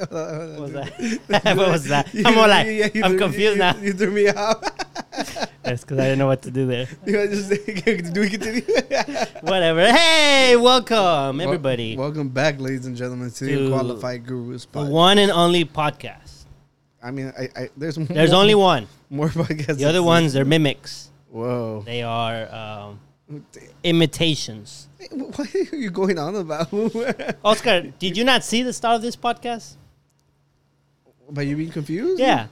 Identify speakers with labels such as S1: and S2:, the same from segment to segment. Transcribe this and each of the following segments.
S1: What was that?
S2: What was that? I'm all like, I'm confused now.
S1: You threw me off.
S2: That's because I didn't know what to do there.
S1: You want to just do we continue?
S2: Whatever. Hey, welcome, everybody.
S1: Welcome back, ladies and gentlemen, to the Qualified Gurus
S2: The
S1: podcast.
S2: one and only podcast.
S1: I mean, there's
S2: only one.
S1: More podcasts.
S2: The other ones, they're mimics.
S1: Whoa.
S2: They are imitations.
S1: What are you going on about?
S2: Oscar, did you not see the start of this podcast?
S1: But you being confused?
S2: Yeah.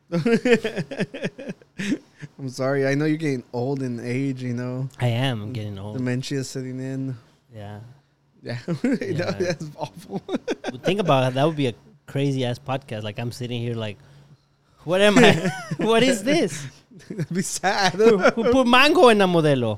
S1: I'm sorry. I know you're getting old in age, you know.
S2: I am. I'm getting old.
S1: Dementia setting in.
S2: Yeah.
S1: Yeah.
S2: Yeah.
S1: That's awful.
S2: But think about it. That would be a crazy-ass podcast. Like, I'm sitting here like, what am I? What is this?
S1: That'd be sad.
S2: Who put mango in a modelo?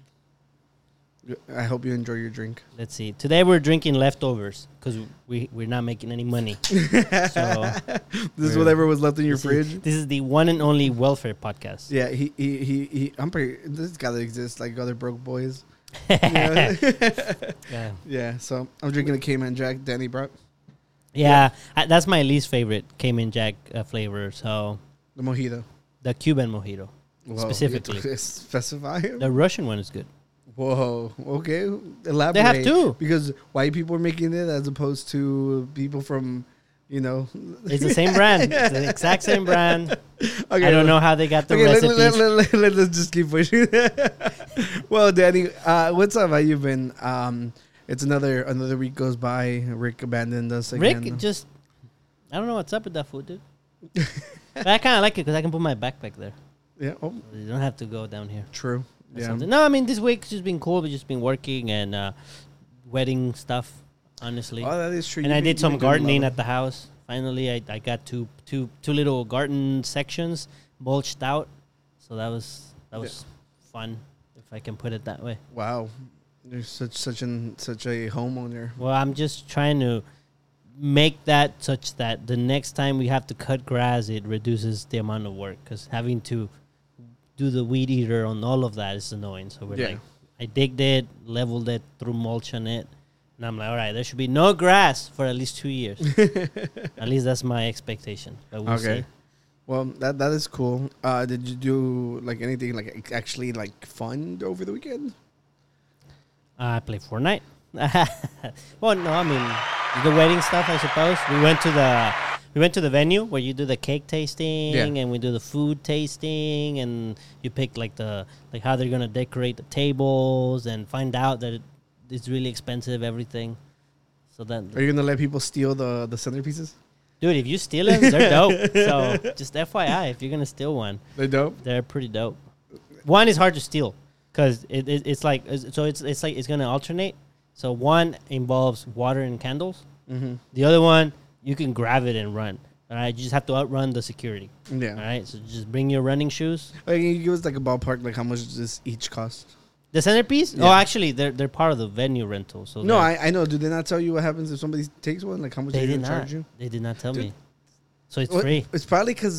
S1: I hope you enjoy your drink.
S2: Let's see. Today we're drinking leftovers because we're not making any money. So
S1: This is whatever was left in your fridge.
S2: This is the one and only welfare podcast.
S1: Yeah, he I'm pretty. This gotta exist like other broke boys. Yeah.
S2: Yeah.
S1: Yeah. So I'm drinking the Cayman Jack Danny brought.
S2: Yeah, that's my least favorite Cayman Jack flavor. So
S1: The mojito.
S2: the Cuban mojito,
S1: Whoa,
S2: specifically.
S1: you have to specify.
S2: The Russian one is good.
S1: Whoa. Okay. Elaborate.
S2: They have two.
S1: Because white people are making it as opposed to people from, you know.
S2: It's the same brand. It's the exact same brand.
S1: Okay,
S2: I don't know how they got the recipes.
S1: Let's just keep pushing. Well, Danny, what's up? How you been? It's another week goes by. Rick abandoned us again.
S2: Rick just, I don't know what's up with that food, dude. But I kind of like it because I can put my backpack there.
S1: Yeah. Oh,
S2: You don't have to go down here.
S1: true.
S2: Or
S1: Yeah.
S2: something. No, I mean, this week's just been cool. We've just been working and wedding stuff, honestly.
S1: Oh, that is true.
S2: And I did some gardening at the house. Finally, I got two little garden sections mulched out. So that was fun, if I can put it that way.
S1: Wow, you're such a homeowner.
S2: Well, I'm just trying to make that such that the next time we have to cut grass, it reduces the amount of work. Because having to do the weed eater on all of that is annoying. So we're like, I digged it, leveled it, threw mulch on it. And I'm like, all right, there should be no grass for at least 2 years. At least that's my expectation. But we'll see.
S1: Well, that is cool. Did you do like anything like actually like fun over the weekend?
S2: I played Fortnite. Well, no, I mean the wedding stuff, I suppose. We went to the venue where you do the cake tasting and we do the food tasting, and you pick like how they're gonna decorate the tables and find out that it's really expensive, everything. So then,
S1: Are you gonna let people steal the centerpieces?
S2: dude, if you steal them, they're dope. So just FYI, if you're gonna steal one,
S1: They're dope.
S2: they're pretty dope. One is hard to steal because it's like it's gonna alternate. So one involves water and candles.
S1: Mm-hmm.
S2: The other one, you can grab it and run. All right, you just have to outrun the security.
S1: Yeah.
S2: All right, so just bring your running shoes.
S1: Like, can you give us like a ballpark, like how much does this each cost?
S2: The centerpiece?
S1: Yeah.
S2: Oh, actually, they're part of the venue rental. So
S1: No, I know. Do they not tell you what happens if somebody takes one? Like how much
S2: they
S1: they
S2: did not.
S1: charge you?
S2: They did not tell
S1: Dude.
S2: me. So it's
S1: Well,
S2: free.
S1: It's probably because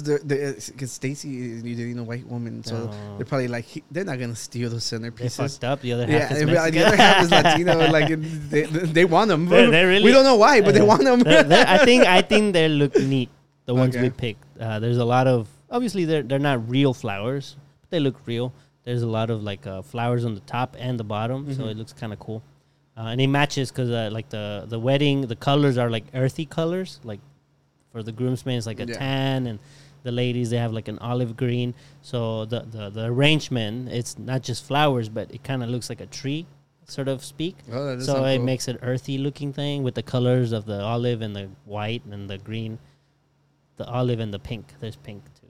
S1: Stacy is a white woman, so
S2: No.
S1: they're probably like they're not gonna steal those
S2: They
S1: centerpieces.
S2: fucked up. The other half
S1: Yeah,
S2: is
S1: the
S2: Mexican.
S1: other half is Latino. Like they want them.
S2: They're really-
S1: we don't know why, but they want them.
S2: I think they look neat. The ones
S1: Okay.
S2: we picked. There's a lot of obviously they're not real flowers, but they look real. There's a lot of like flowers on the top and the bottom, so it looks kind of cool. And it matches because like the wedding, the colors are like earthy colors. Like for the groomsmen, it's like a tan, and the ladies they have like an olive green. So the arrangement, it's not just flowers, but it kind of looks like a tree, sort of speak.
S1: Oh, that does
S2: So
S1: sound
S2: it
S1: cool.
S2: makes it earthy looking thing with the colors of the olive and the white and the green, the olive and the pink. There's pink too.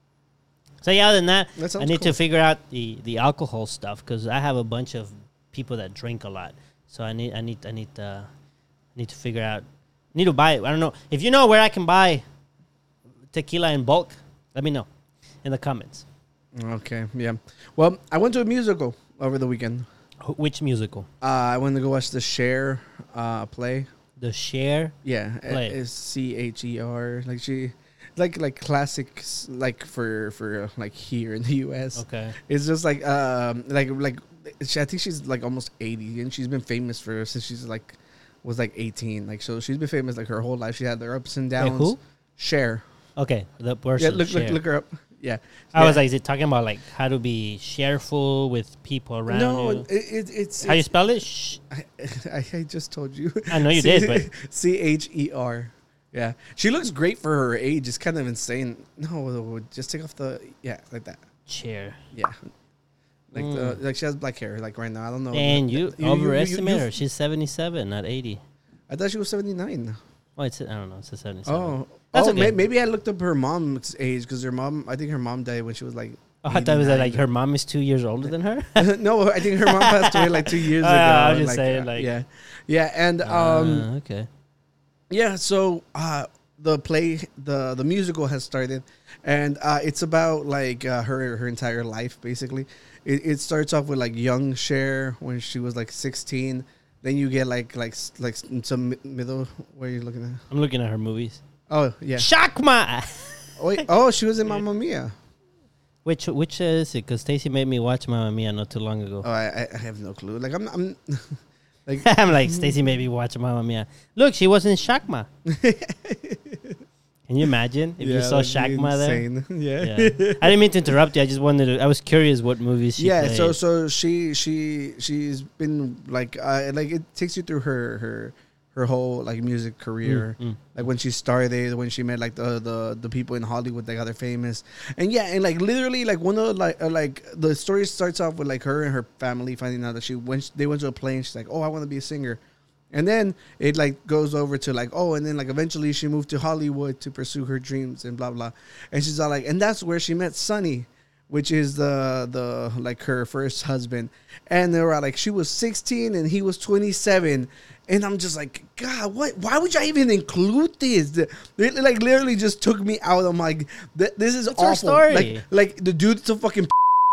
S2: So yeah, other than that,
S1: That
S2: I
S1: sounds
S2: need
S1: cool.
S2: to figure out the alcohol stuff because I have a bunch of people that drink a lot. So I need to figure out. Need to buy it. I don't know if you know where I can buy tequila in bulk. Let me know in the comments.
S1: Okay, yeah. Well, I went to a musical over the weekend.
S2: Which musical?
S1: I went to go watch the Cher play.
S2: The Cher.
S1: Yeah,
S2: Play.
S1: it's CHER. Like she, like classics, like for like here in the U.S.
S2: Okay.
S1: It's just like I think she's like almost 80, and she's been famous since she's like was like 18. Like, so she's been famous like her whole life. She had their ups and downs.
S2: who?
S1: Cher.
S2: Okay, the person.
S1: Yeah, look her up. Yeah.
S2: I was like, is it talking about like how to be shareful with people around
S1: No,
S2: you?
S1: it's
S2: How you spell it?
S1: I just told you.
S2: I know you did, but
S1: CHER. Yeah, she looks great for her age. It's kind of insane. No, just take off the like that.
S2: chair.
S1: Yeah, like she has black hair. Like right now, I don't know.
S2: And you overestimate her. She's 77, not 80.
S1: I thought she was 79.
S2: Oh, I don't know. It's a 77.
S1: Oh,
S2: That's okay.
S1: Maybe I looked up her mom's age because I think her mom died when she was like.
S2: Oh, I thought it was like her mom is 2 years older than her.
S1: No, I think her mom passed away like 2 years ago.
S2: I was just saying, like,
S1: yeah, and
S2: okay,
S1: yeah. So the musical has started, and it's about like her entire life basically. It starts off with like young Cher when she was like 16. Then you get like some middle. What are you looking at?
S2: I'm looking at her movies.
S1: Oh yeah,
S2: Shakma.
S1: wait. Oh, she was in Mamma Mia.
S2: Which is it? Because Stacy made me watch Mamma Mia not too long ago.
S1: Oh, I have no clue. Like I'm like
S2: I'm like Stacy made me watch Mamma Mia. Look, she was in Shakma. Can you imagine if you saw Shakma there?
S1: Yeah.
S2: I didn't mean to interrupt you. I just wanted to. I was curious what movies she played.
S1: So she's been like it takes you through her whole like music career, like when she started, when she met like the people in Hollywood that got her famous, and like literally like one of like the story starts off with like her and her family finding out that they went to a play and she's like, oh, I want to be a singer. And then it like goes over to like, oh, and then like eventually she moved to Hollywood to pursue her dreams and blah blah. And she's all like, and that's where she met Sonny, which is the like her first husband. And they were like, she was 16 and he was 27. And I'm just like, God, what? Why would y'all even include this? It like literally just took me out. I'm like, this is awful.
S2: Her story.
S1: Like the dude's a fucking.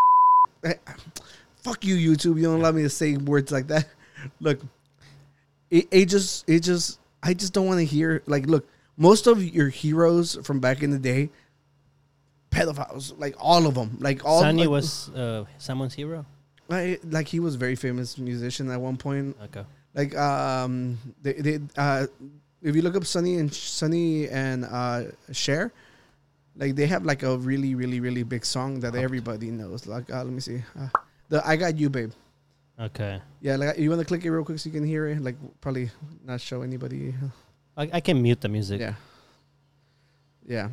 S1: Fuck you, YouTube. You don't allow me to say words like that. Look. I just don't want to hear like, look, most of your heroes from back in the day, pedophiles, like all of them, like all.
S2: Sonny
S1: like,
S2: was someone's hero.
S1: Like he was a very famous musician at one point.
S2: Okay.
S1: Like they if you look up Sonny and Cher, like they have like a really really really big song that everybody knows. Like let me see, the I Got You Babe.
S2: Okay.
S1: Yeah, like you want to click it real quick so you can hear it. Like probably not show anybody.
S2: I can mute the music.
S1: Yeah. Yeah.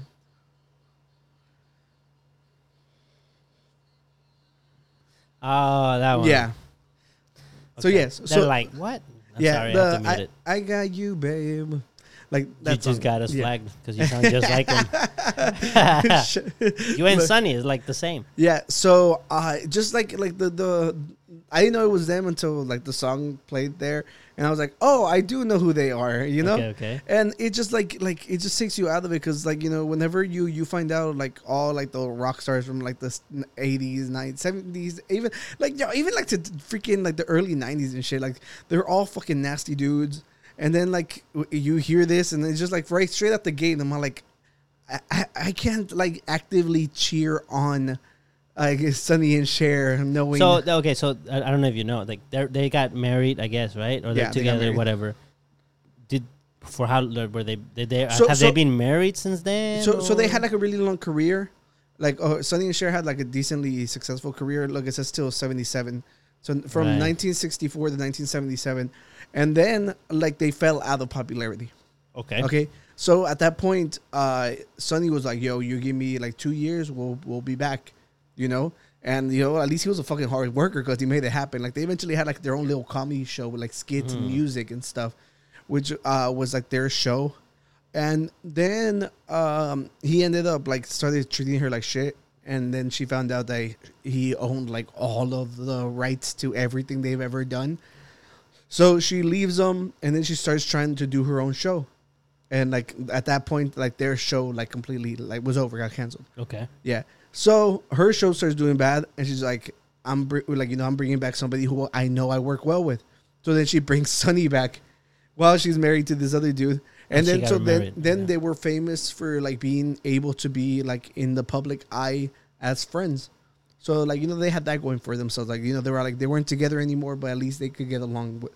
S2: Oh, that one.
S1: Yeah.
S2: Okay.
S1: So yes.
S2: They're
S1: So
S2: like what? I'm
S1: yeah,
S2: sorry, I have to mute it.
S1: I got you, babe. Like
S2: You
S1: that
S2: just got us flagged because you sound just like him. You and Sonny is like the same.
S1: Yeah. So just like the I didn't know it was them until like the song played there, and I was like, oh, I do know who they are, you know.
S2: Okay.
S1: And it just like it just takes you out of it because like, you know, whenever you find out like all like the rock stars from like the 80s, 90s, 70s, even like even like to freaking like the early 90s and shit, like they're all fucking nasty dudes. And then like you hear this and it's just like right straight out the gate, I'm like, I can't like actively cheer on Sonny and Cher knowing.
S2: So okay, so I don't know if you know, like they got married, I guess, right? Or they're together, whatever. For how were they? Did they have they been married since then?
S1: So they had like a really long career. Like Sonny and Cher had like a decently successful career. Look, it says still 77. So from 1964 to 1977. And then, like, they fell out of popularity. Okay. So at that point, Sonny was like, "Yo, you give me like 2 years, we'll be back," you know. And you know, at least he was a fucking hard worker because he made it happen. Like they eventually had like their own little comedy show with like skits and music and stuff, which was like their show. And then he ended up like started treating her like shit. And then she found out that he owned like all of the rights to everything they've ever done. So she leaves them, and then she starts trying to do her own show, and like at that point, like their show like completely like was over, got canceled.
S2: Okay.
S1: Yeah. So her show starts doing bad, and she's like, I'm bringing back somebody who I know I work well with. So then she brings Sonny back, while she's married to this other dude, and then they were famous for like being able to be like in the public eye as friends. So like, you know, they had that going for themselves. Like, you know, they weren't together anymore, but at least they could get along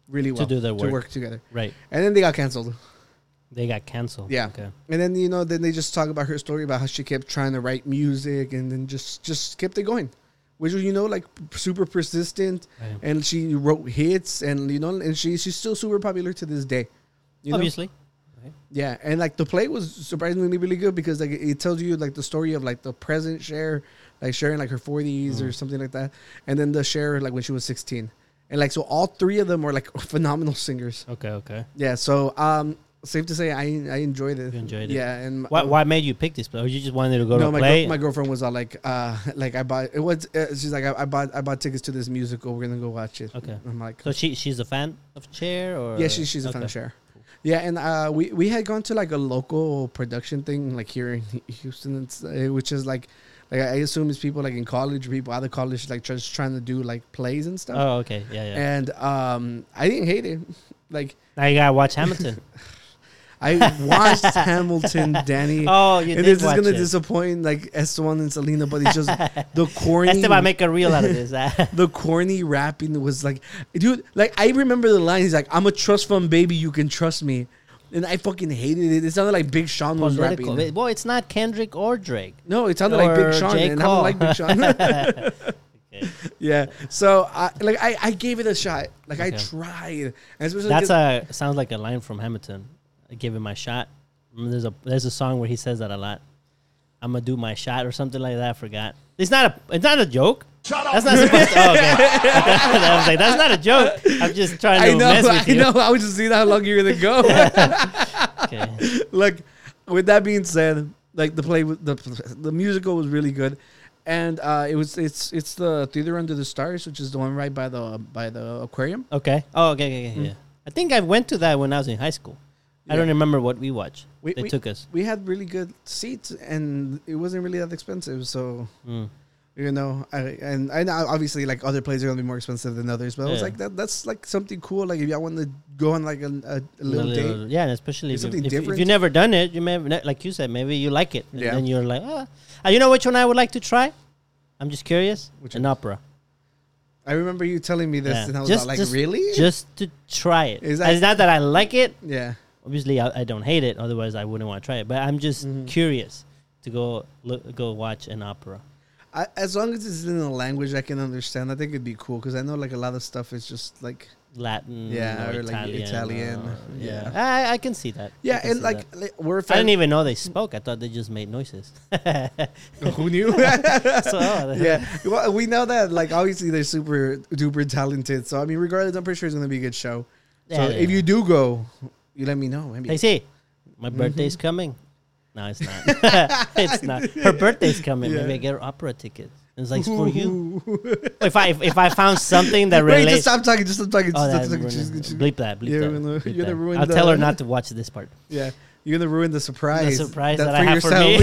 S1: really well
S2: to do their
S1: to
S2: work.
S1: work together.
S2: Right.
S1: And then they got canceled.
S2: They got canceled.
S1: Yeah.
S2: Okay.
S1: And then then they just talk about her story about how she kept trying to write music and then just kept it going, which was like super persistent,
S2: Right.
S1: and she wrote hits, and and she's still super popular to this day. You know?
S2: Obviously.
S1: Yeah, and like the play was surprisingly really good because like it tells you like the story of like the present Cher, like Cher in like her 40s or something like that, and then the Cher like when she was 16, and like so all three of them were like phenomenal singers.
S2: Okay.
S1: Yeah, so safe to say I enjoyed it.
S2: You enjoyed it.
S1: Yeah, and
S2: Why made you pick this play? Or you just wanted to go to a
S1: my
S2: play?
S1: my girlfriend was all like I bought it was she's like I bought tickets to this musical, we're gonna go watch it.
S2: Okay.
S1: I'm like,
S2: So she's a fan of Cher, or
S1: yeah, she's a fan of Cher. Yeah, and we had gone to like a local production thing like here in Houston, which is like I assume it's people like in college, or people out of college, like just trying to do like plays and stuff.
S2: Oh, okay, yeah.
S1: And I didn't hate it. Like
S2: Now you gotta watch Hamilton.
S1: I watched Hamilton, Danny.
S2: Oh, you
S1: and
S2: did
S1: this is
S2: watch
S1: gonna
S2: it.
S1: disappoint like Esteban and Selena, but it's just the corny.
S2: Esteban, make a reel out of this.
S1: The corny rapping was like, dude, like I remember the line. He's like, "I'm a trust fund baby, you can trust me," and I fucking hated it. It sounded like Big Sean was
S2: Political.
S1: rapping.
S2: Well, it's not Kendrick or Drake.
S1: No, it sounded like Big
S2: Or
S1: Sean,
S2: J.
S1: and I don't
S2: Cole.
S1: like Big Sean.
S2: Okay.
S1: Yeah, so I gave it a shot. Like I
S2: Okay.
S1: tried. And especially
S2: That's sounds like a line from Hamilton. I give it my shot. There's a song where he says that a lot. I'm gonna do my shot or something like that. I forgot. It's not a joke. That's not supposed to. Oh, okay. I was like, that's not a joke. I'm just trying to mess with you.
S1: I was just seeing how long you're gonna go.
S2: Okay.
S1: Like, with that being said, like the musical was really good, and it's the Theater Under the Stars, which is the one right by the aquarium.
S2: Okay. Oh, okay. Yeah. I think I went to that when I was in high school. I don't remember what we watched. They took us.
S1: We had really good seats, and it wasn't really that expensive. So, I know obviously like other plays are gonna be more expensive than others, but I was like that's like something cool. Like if y'all want to go on like a little date,
S2: yeah, and especially if
S1: something
S2: if
S1: different.
S2: you've never done it, you may have, like you said, maybe you like it, and
S1: Yeah.
S2: then you're like, you know which one I would like to try? I'm just curious.
S1: Which
S2: An
S1: one?
S2: opera.
S1: I remember you telling me this,
S2: Yeah.
S1: and I was like, really?
S2: Just to try it.
S1: Is that-
S2: It's not that I like it.
S1: Yeah.
S2: Obviously, I don't hate it. Otherwise, I wouldn't want to try it. But I'm just curious to go watch an opera.
S1: As long as it's in a language I can understand, I think it'd be cool because I know like a lot of stuff is just like
S2: Latin,
S1: Yeah,
S2: or
S1: or, like,
S2: Italian.
S1: Italian.
S2: I can see that.
S1: yeah,
S2: I can
S1: and
S2: see
S1: like
S2: that.
S1: we're
S2: I didn't even know they spoke. I thought they just made noises.
S1: who knew?
S2: So,
S1: Yeah, well, we know that like obviously they're super duper talented. So I mean, regardless, I'm pretty sure it's gonna be a good show. So
S2: Yeah,
S1: if
S2: yeah.
S1: you do go, you let me know. Maybe.
S2: They say, my birthday's coming. No, it's not. It's not. Her birthday's coming.
S1: Yeah.
S2: Maybe I get her opera ticket. It's like, it's for you. If I found something that
S1: Wait,
S2: relates.
S1: just stop talking. Just stop talking.
S2: Oh,
S1: Just
S2: that
S1: stop talking.
S2: bleep that. Bleep
S1: You're
S2: that.
S1: gonna-
S2: bleep
S1: you're gonna
S2: that.
S1: ruin
S2: I'll
S1: the-
S2: tell her not to watch this part.
S1: Yeah, you're gonna ruin the surprise.
S2: The surprise that I
S1: for
S2: have for me.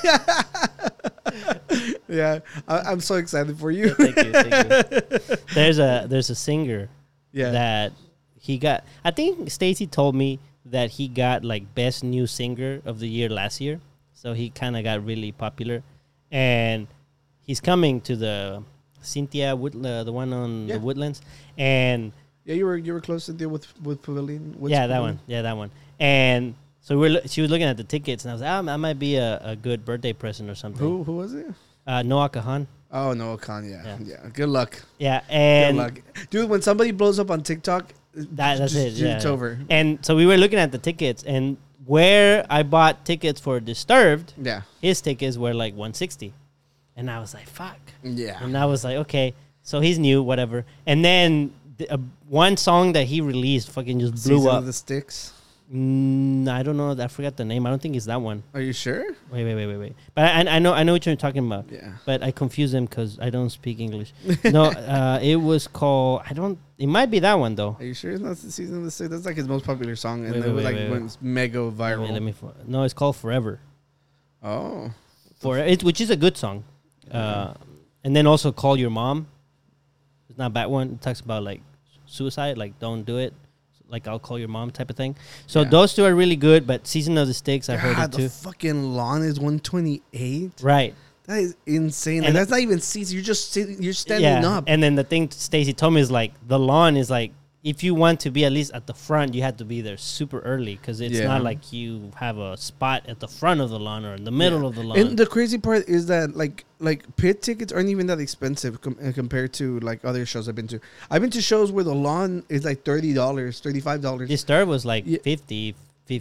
S1: Yeah, yeah. I'm so excited for you.
S2: Thank you. There's a singer
S1: Yeah.
S2: that he got. I think Stacy told me that he got like best new singer of the year last year. So he kind of got really popular, and he's coming to the Cynthia the one on
S1: Yeah.
S2: the Woodlands, and
S1: Yeah, you were close to deal with Pavilion. What's
S2: yeah, that
S1: Pavilion?
S2: one, yeah, that one, and so she was looking at the tickets, and I was like, that might be a good birthday present or something.
S1: Who was it?
S2: Noah Kahan.
S1: Oh, Noah Khan.
S2: Yeah.
S1: Yeah. Good luck.
S2: Yeah,
S1: Good
S2: and
S1: luck, dude. When somebody blows up on TikTok,
S2: that's it. Yeah,
S1: It's over.
S2: And so we were looking at the tickets, and where I bought tickets for Disturbed,
S1: Yeah.
S2: his tickets were like $160, and I was like, "Fuck!"
S1: Yeah.
S2: And I was like, "Okay." So he's new, whatever. And then one song that he released fucking just blew
S1: Season
S2: up.
S1: of the Sticks.
S2: I don't know. I forgot the name. I don't think it's that one.
S1: Are you sure?
S2: Wait. But I know what you're talking about.
S1: Yeah.
S2: But I confuse them because I don't speak English. No, it was called. It might be that one though.
S1: Are you sure it's not the Season of the Sticks? That's like his most popular song, and
S2: Wait, wait.
S1: went mega viral.
S2: No, it's called Forever.
S1: Oh.
S2: Which is a good song. And then also Call Your Mom. It's not a bad one. It talks about like suicide, like don't do it. Like I'll call your mom type of thing. So
S1: Yeah.
S2: those two are really good, but Season of the Sticks, I heard it
S1: God,
S2: too.
S1: the fucking lawn is 128.
S2: Right.
S1: That is insane.
S2: And
S1: Like, that's not even seats. You're just you're standing
S2: Yeah.
S1: up.
S2: And then the thing Stacy told me is like the lawn is like if you want to be at least at the front, you had to be there super early because it's
S1: Yeah.
S2: not like you have a spot at the front of the lawn or in the middle of the lawn.
S1: And the crazy part is that like pit tickets aren't even that expensive compared to like other shows I've been to. I've been to shows where the lawn is like $30, $35.
S2: Disturb was like
S1: Yeah.
S2: $50,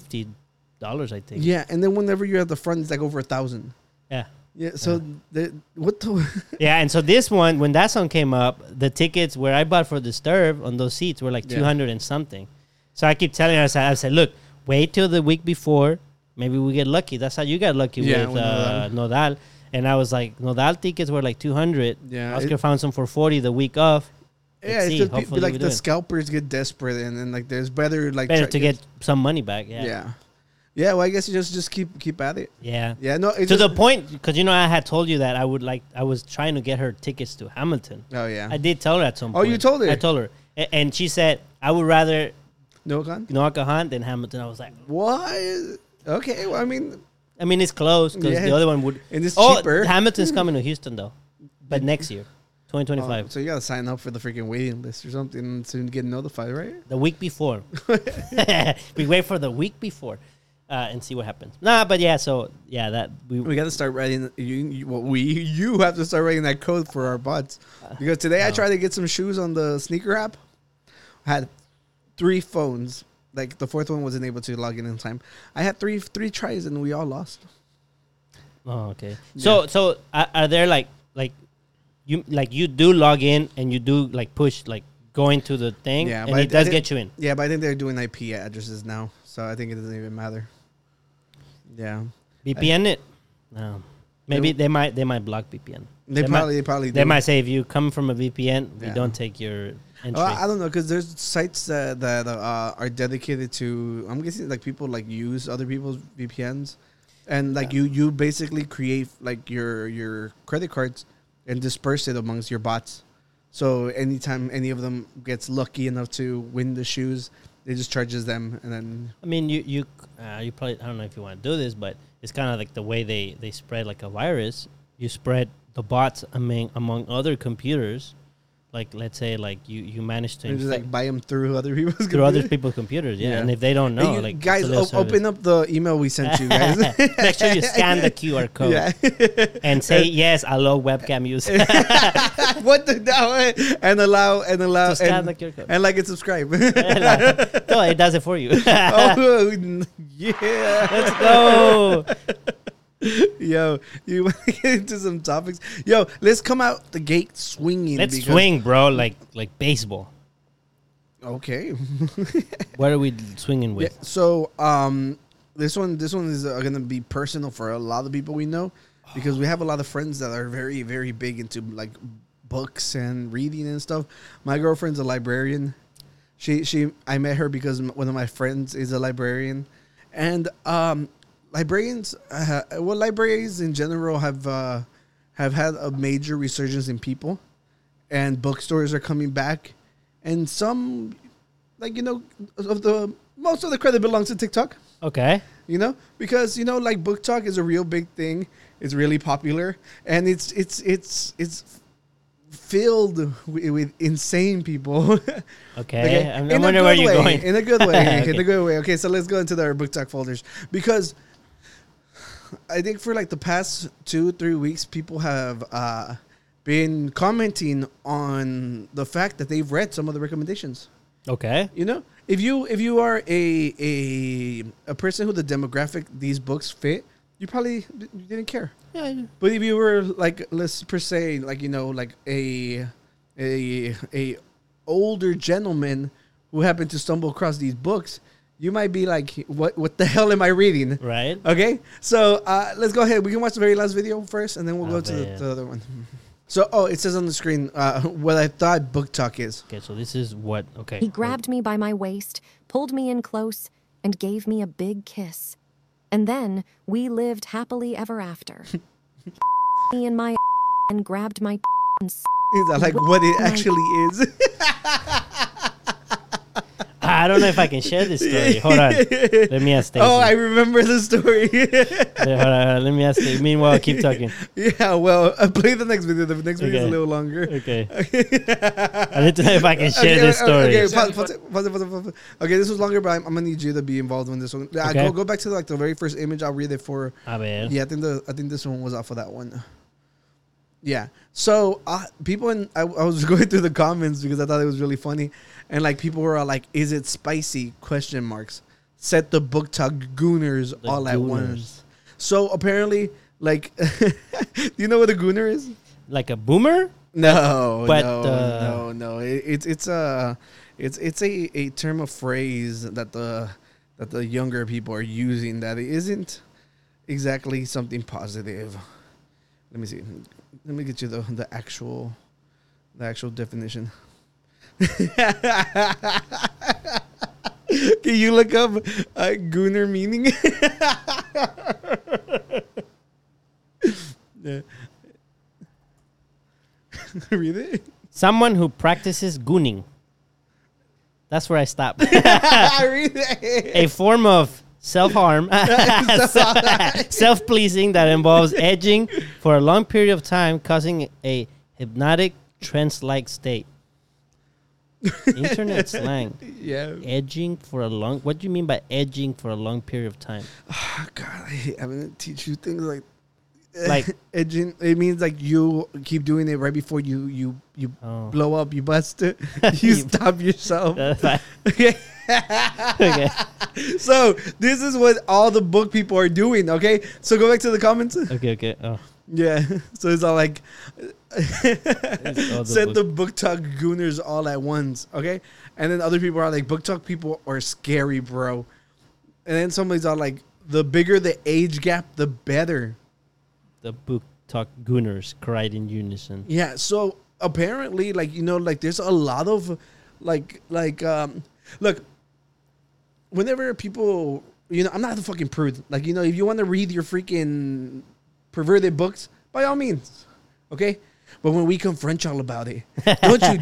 S2: I think.
S1: Yeah, and then whenever you're at the front, it's like over $1,000.
S2: Yeah.
S1: Yeah, so what the?
S2: Yeah, and so this one, when that song came up, the tickets where I bought for Disturb on those seats were like 200 and something. So I keep telling her, I said, look, wait till the week before. Maybe we get lucky. That's how you got lucky with Nodal. And I was like, Nodal tickets were like 200.
S1: Yeah,
S2: Oscar found some for 40 the week off.
S1: Yeah, it's just like the scalpers get desperate, and then like there's better
S2: to get some money back. Yeah.
S1: Yeah, well, I guess you just keep at it.
S2: Yeah.
S1: Yeah, no.
S2: To the point, because I had told you that I was trying to get her tickets to Hamilton.
S1: Oh yeah.
S2: I did tell her at some point.
S1: Oh, you told her?
S2: I told her, and she said I would rather
S1: Noah
S2: Kahan than Hamilton. I was like,
S1: what? Okay, well, I mean,
S2: it's close because the other one would.
S1: And it's cheaper.
S2: Hamilton's coming to Houston though, but next year, 2025.
S1: So you gotta sign up for the freaking waiting list or something to get notified, right?
S2: The week before. We wait for the week before. And see what happens. But yeah, so yeah, that
S1: we got to start writing. You have to start writing that code for our bots because today I tried to get some shoes on the sneaker app. I had 3 phones. Like the 4th one wasn't able to log in time. I had three tries and we all lost.
S2: Oh, okay. Yeah. So are there like you do log in and you do like push like going to the thing and it does get you in.
S1: Yeah, but I think they're doing IP addresses now, so I think it doesn't even matter. Yeah.
S2: VPN it? No. Maybe they might block VPN.
S1: They probably do.
S2: They might say if you come from a VPN, we don't take your entry.
S1: I don't know because there's sites that are dedicated to. I'm guessing like people like use other people's VPNs, and like you basically create like your credit cards and disperse it amongst your bots. So anytime any of them gets lucky enough to win the shoes, it just charges them, and then.
S2: I mean, you probably, I don't know if you want to do this, but it's kind of like the way they spread like a virus. You spread the bots among other computers. Like let's say like you manage to
S1: just like buy them through other people's computers.
S2: other people's computers, yeah. And if they don't know, like
S1: guys, open up the email we sent you guys.
S2: Make sure you scan the QR code and say yes, allow webcam use.
S1: What the no, and allow
S2: to scan the QR code
S1: and like and subscribe.
S2: No, it does it for you.
S1: Oh yeah,
S2: let's go.
S1: Yo, you want to get into some topics? Yo, let's come out the gate swinging.
S2: Let's swing, bro, like baseball.
S1: Okay.
S2: What are we swinging with?
S1: Yeah, so, this one is gonna be personal for a lot of people we know because we have a lot of friends that are very, very big into like books and reading and stuff. My girlfriend's a librarian. I met her because one of my friends is a librarian, and librarians, libraries in general have had a major resurgence in people, and bookstores are coming back, and some, like most of the credit belongs to TikTok.
S2: Okay,
S1: because like Book Talk is a real big thing. It's really popular, and it's filled with insane people.
S2: Okay. I'm wondering where you're going.
S1: In a good way. Okay. In a good way. Okay, so let's go into our Book Talk folders because I think for like the past 2-3 weeks, people have been commenting on the fact that they've read some of the recommendations.
S2: Okay.
S1: If you are a person who the demographic these books fit, you probably didn't care.
S2: Yeah.
S1: But if you were like, let's per se, like like a older gentleman who happened to stumble across these books, you might be like, what the hell am I reading?
S2: Right.
S1: Okay. So let's go ahead. We can watch the very last video first, and then we'll go to the other one. So, it says on the screen what I thought Book Talk is.
S2: Okay, so this is what, okay.
S3: He grabbed me by my waist, pulled me in close, and gave me a big kiss. And then we lived happily ever after. Me in my and grabbed my and
S1: is that like what it actually is?
S2: I don't know if I can share this story. Hold on. Let me ask Stacey.
S1: Oh, I remember the story.
S2: Hold on. Let me ask Stacey. Meanwhile, keep talking.
S1: Yeah, well, play the next video. The next video is a little longer.
S2: Okay. I need to know if I can share this story.
S1: Okay, pause it. Okay, this was longer, but I'm gonna need you to be involved in this one.
S2: Okay.
S1: Go back to like the very first image. I'll read it for.
S2: A ver.
S1: Yeah, I think this one was off of that one. Yeah. So people I was going through the comments because I thought it was really funny, and like people were all like, "Is it spicy?" Question marks. Set the book talk gooners all at once. So apparently, like, do you know what a gooner is?
S2: Like a boomer?
S1: No,
S2: But,
S1: no. It's a term of phrase that the younger people are using that isn't exactly something positive. Let me see. Let me get you the actual definition. Can you look up gooner meaning? Yeah. Read it.
S2: Someone who practices gooning. That's where I stop.
S1: Read it.
S2: A form of self-harm, self-pleasing that involves edging for a long period of time, causing a hypnotic trance-like state. Internet slang.
S1: Yeah.
S2: Edging for a long... What do you mean by edging for a long period of time?
S1: Oh, God, I hate having to teach you things like
S2: edging.
S1: It means like you keep doing it right before you blow up, you bust it, you stop yourself. Okay.
S2: Okay.
S1: So this is what all the book people are doing. Okay, so go back to the comments.
S2: Okay. Oh.
S1: Yeah. So it's all like
S2: all
S1: said the book talk gooners all at once. Okay, and then other people are like, book talk people are scary, bro. And then somebody's all like, the bigger the age gap, the better.
S2: The book talk gooners cried in unison.
S1: Yeah, so apparently, like, you know, like there's a lot of look, whenever people, you know, I'm not a fucking prude. Like, you know, if you want to read your freaking perverted books, by all means, okay? But when we confront y'all about it, don't you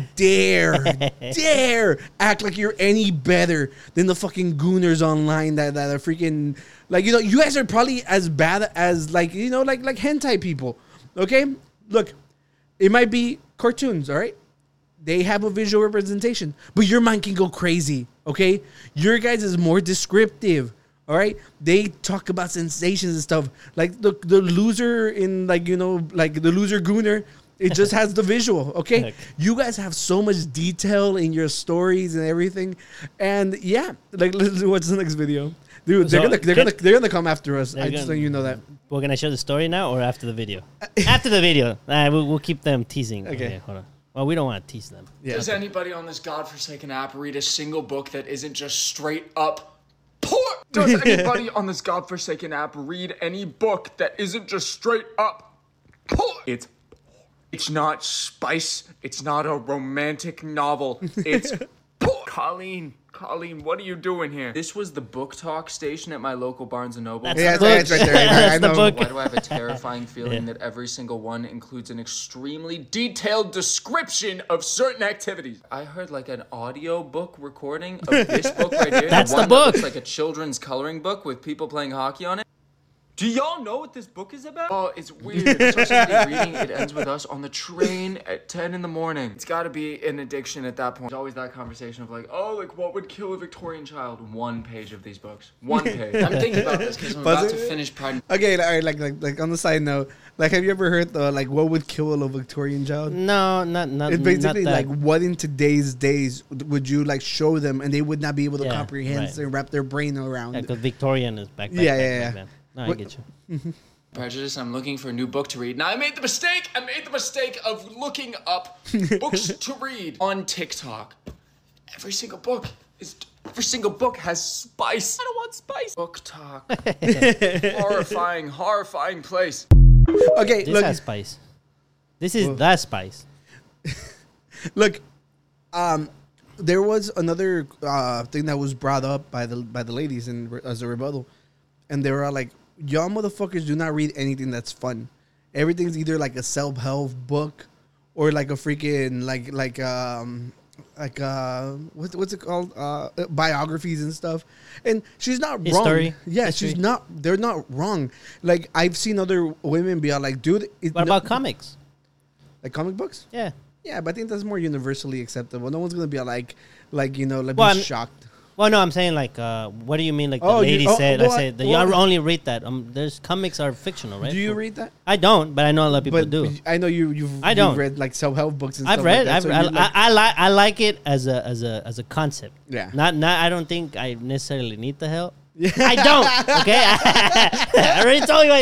S1: dare act like you're any better than the fucking gooners online that are freaking, like, you know, you guys are probably as bad as, like, you know, like hentai people, okay? Look, it might be cartoons, all right? They have a visual representation, but your mind can go crazy, okay? Your guys is more descriptive, all right? They talk about sensations and stuff. Like the loser in, like, you know, like the loser gooner, it just has the visual, okay?
S2: Heck.
S1: You guys have so much detail in your stories and everything, and yeah, like, let's watch the next video, dude.
S2: So
S1: they're gonna come after us. I just let you know that.
S2: We're gonna show the story now or after the video? After the video. We'll keep them teasing.
S1: Okay,
S2: hold on. Well, we don't want to tease them.
S1: Yeah.
S4: Does anybody on this godforsaken app read a single book that isn't just straight up porn? Does anybody on this godforsaken app read any book that isn't just straight up porn? It's not spice. It's not a romantic novel. It's porn. Colleen, what are you doing here? This was the book talk station at my local Barnes & Noble.
S2: That's
S1: Yeah,
S2: the book.
S1: it's right there. I know.
S2: the book.
S4: Why do I have a terrifying feeling that every single one includes an extremely detailed description of certain activities? I heard like an audio book recording of this book right here.
S2: That's the
S4: one
S2: book.
S4: That looks like a children's coloring book with people playing hockey on it. Do y'all know what this book is about? Oh, it's weird. I saw somebody reading it ends with us on the train at 10 in the morning. It's got to be an addiction at that point. There's always that conversation of like, oh, like what would kill a Victorian child? One page of these books. One page. I'm thinking about this because I'm about to finish Pride.
S1: Okay, all right, like on the side note, like, have you ever heard the, like, what would kill a Victorian child?
S2: No, not.
S1: It's basically
S2: not that.
S1: like, what in today's days would you like show them and they would not be able to
S2: Yeah,
S1: comprehend
S2: right.
S1: and wrap their brain around?
S2: Because Victorian is back.
S1: Yeah.
S2: Then. No, I
S1: What-
S2: get you.
S4: Prejudice. I'm looking for a new book to read. Now I made the mistake of looking up books to read on TikTok. Every single book has spice. I don't want spice. Book talk. horrifying place.
S1: Okay,
S2: This
S1: look,
S2: has spice. This is the spice.
S1: look. There was another thing that was brought up by the ladies as a rebuttal, and they were like, y'all motherfuckers do not read anything that's fun. Everything's either like a self-help book or like a freaking like like what's it called, biographies and stuff, and she's not
S2: History.
S1: wrong. Yeah,
S2: History.
S1: she's not. They're not wrong. Like I've seen other women be like, dude,
S2: What about comics?
S1: like comic books?
S2: Yeah.
S1: Yeah, but I think that's more universally acceptable. No one's gonna be like
S2: Well,
S1: be
S2: I'm-
S1: shocked.
S2: Well, no, I'm saying like, what do you mean? Like the
S1: Oh,
S2: lady said,
S1: well,
S2: I said that
S1: well-
S2: you only read that. There's comics are fictional, right?
S1: Do you read that?
S2: I don't, but I know a lot of people
S1: But
S2: do.
S1: I know you've
S2: I don't.
S1: you've read like self-help books and
S2: I've
S1: stuff
S2: read.
S1: like that.
S2: I've,
S1: So you're like-
S2: I like it as a concept.
S1: Yeah.
S2: Not. I don't think I necessarily need the help. I don't. Okay. I already told you I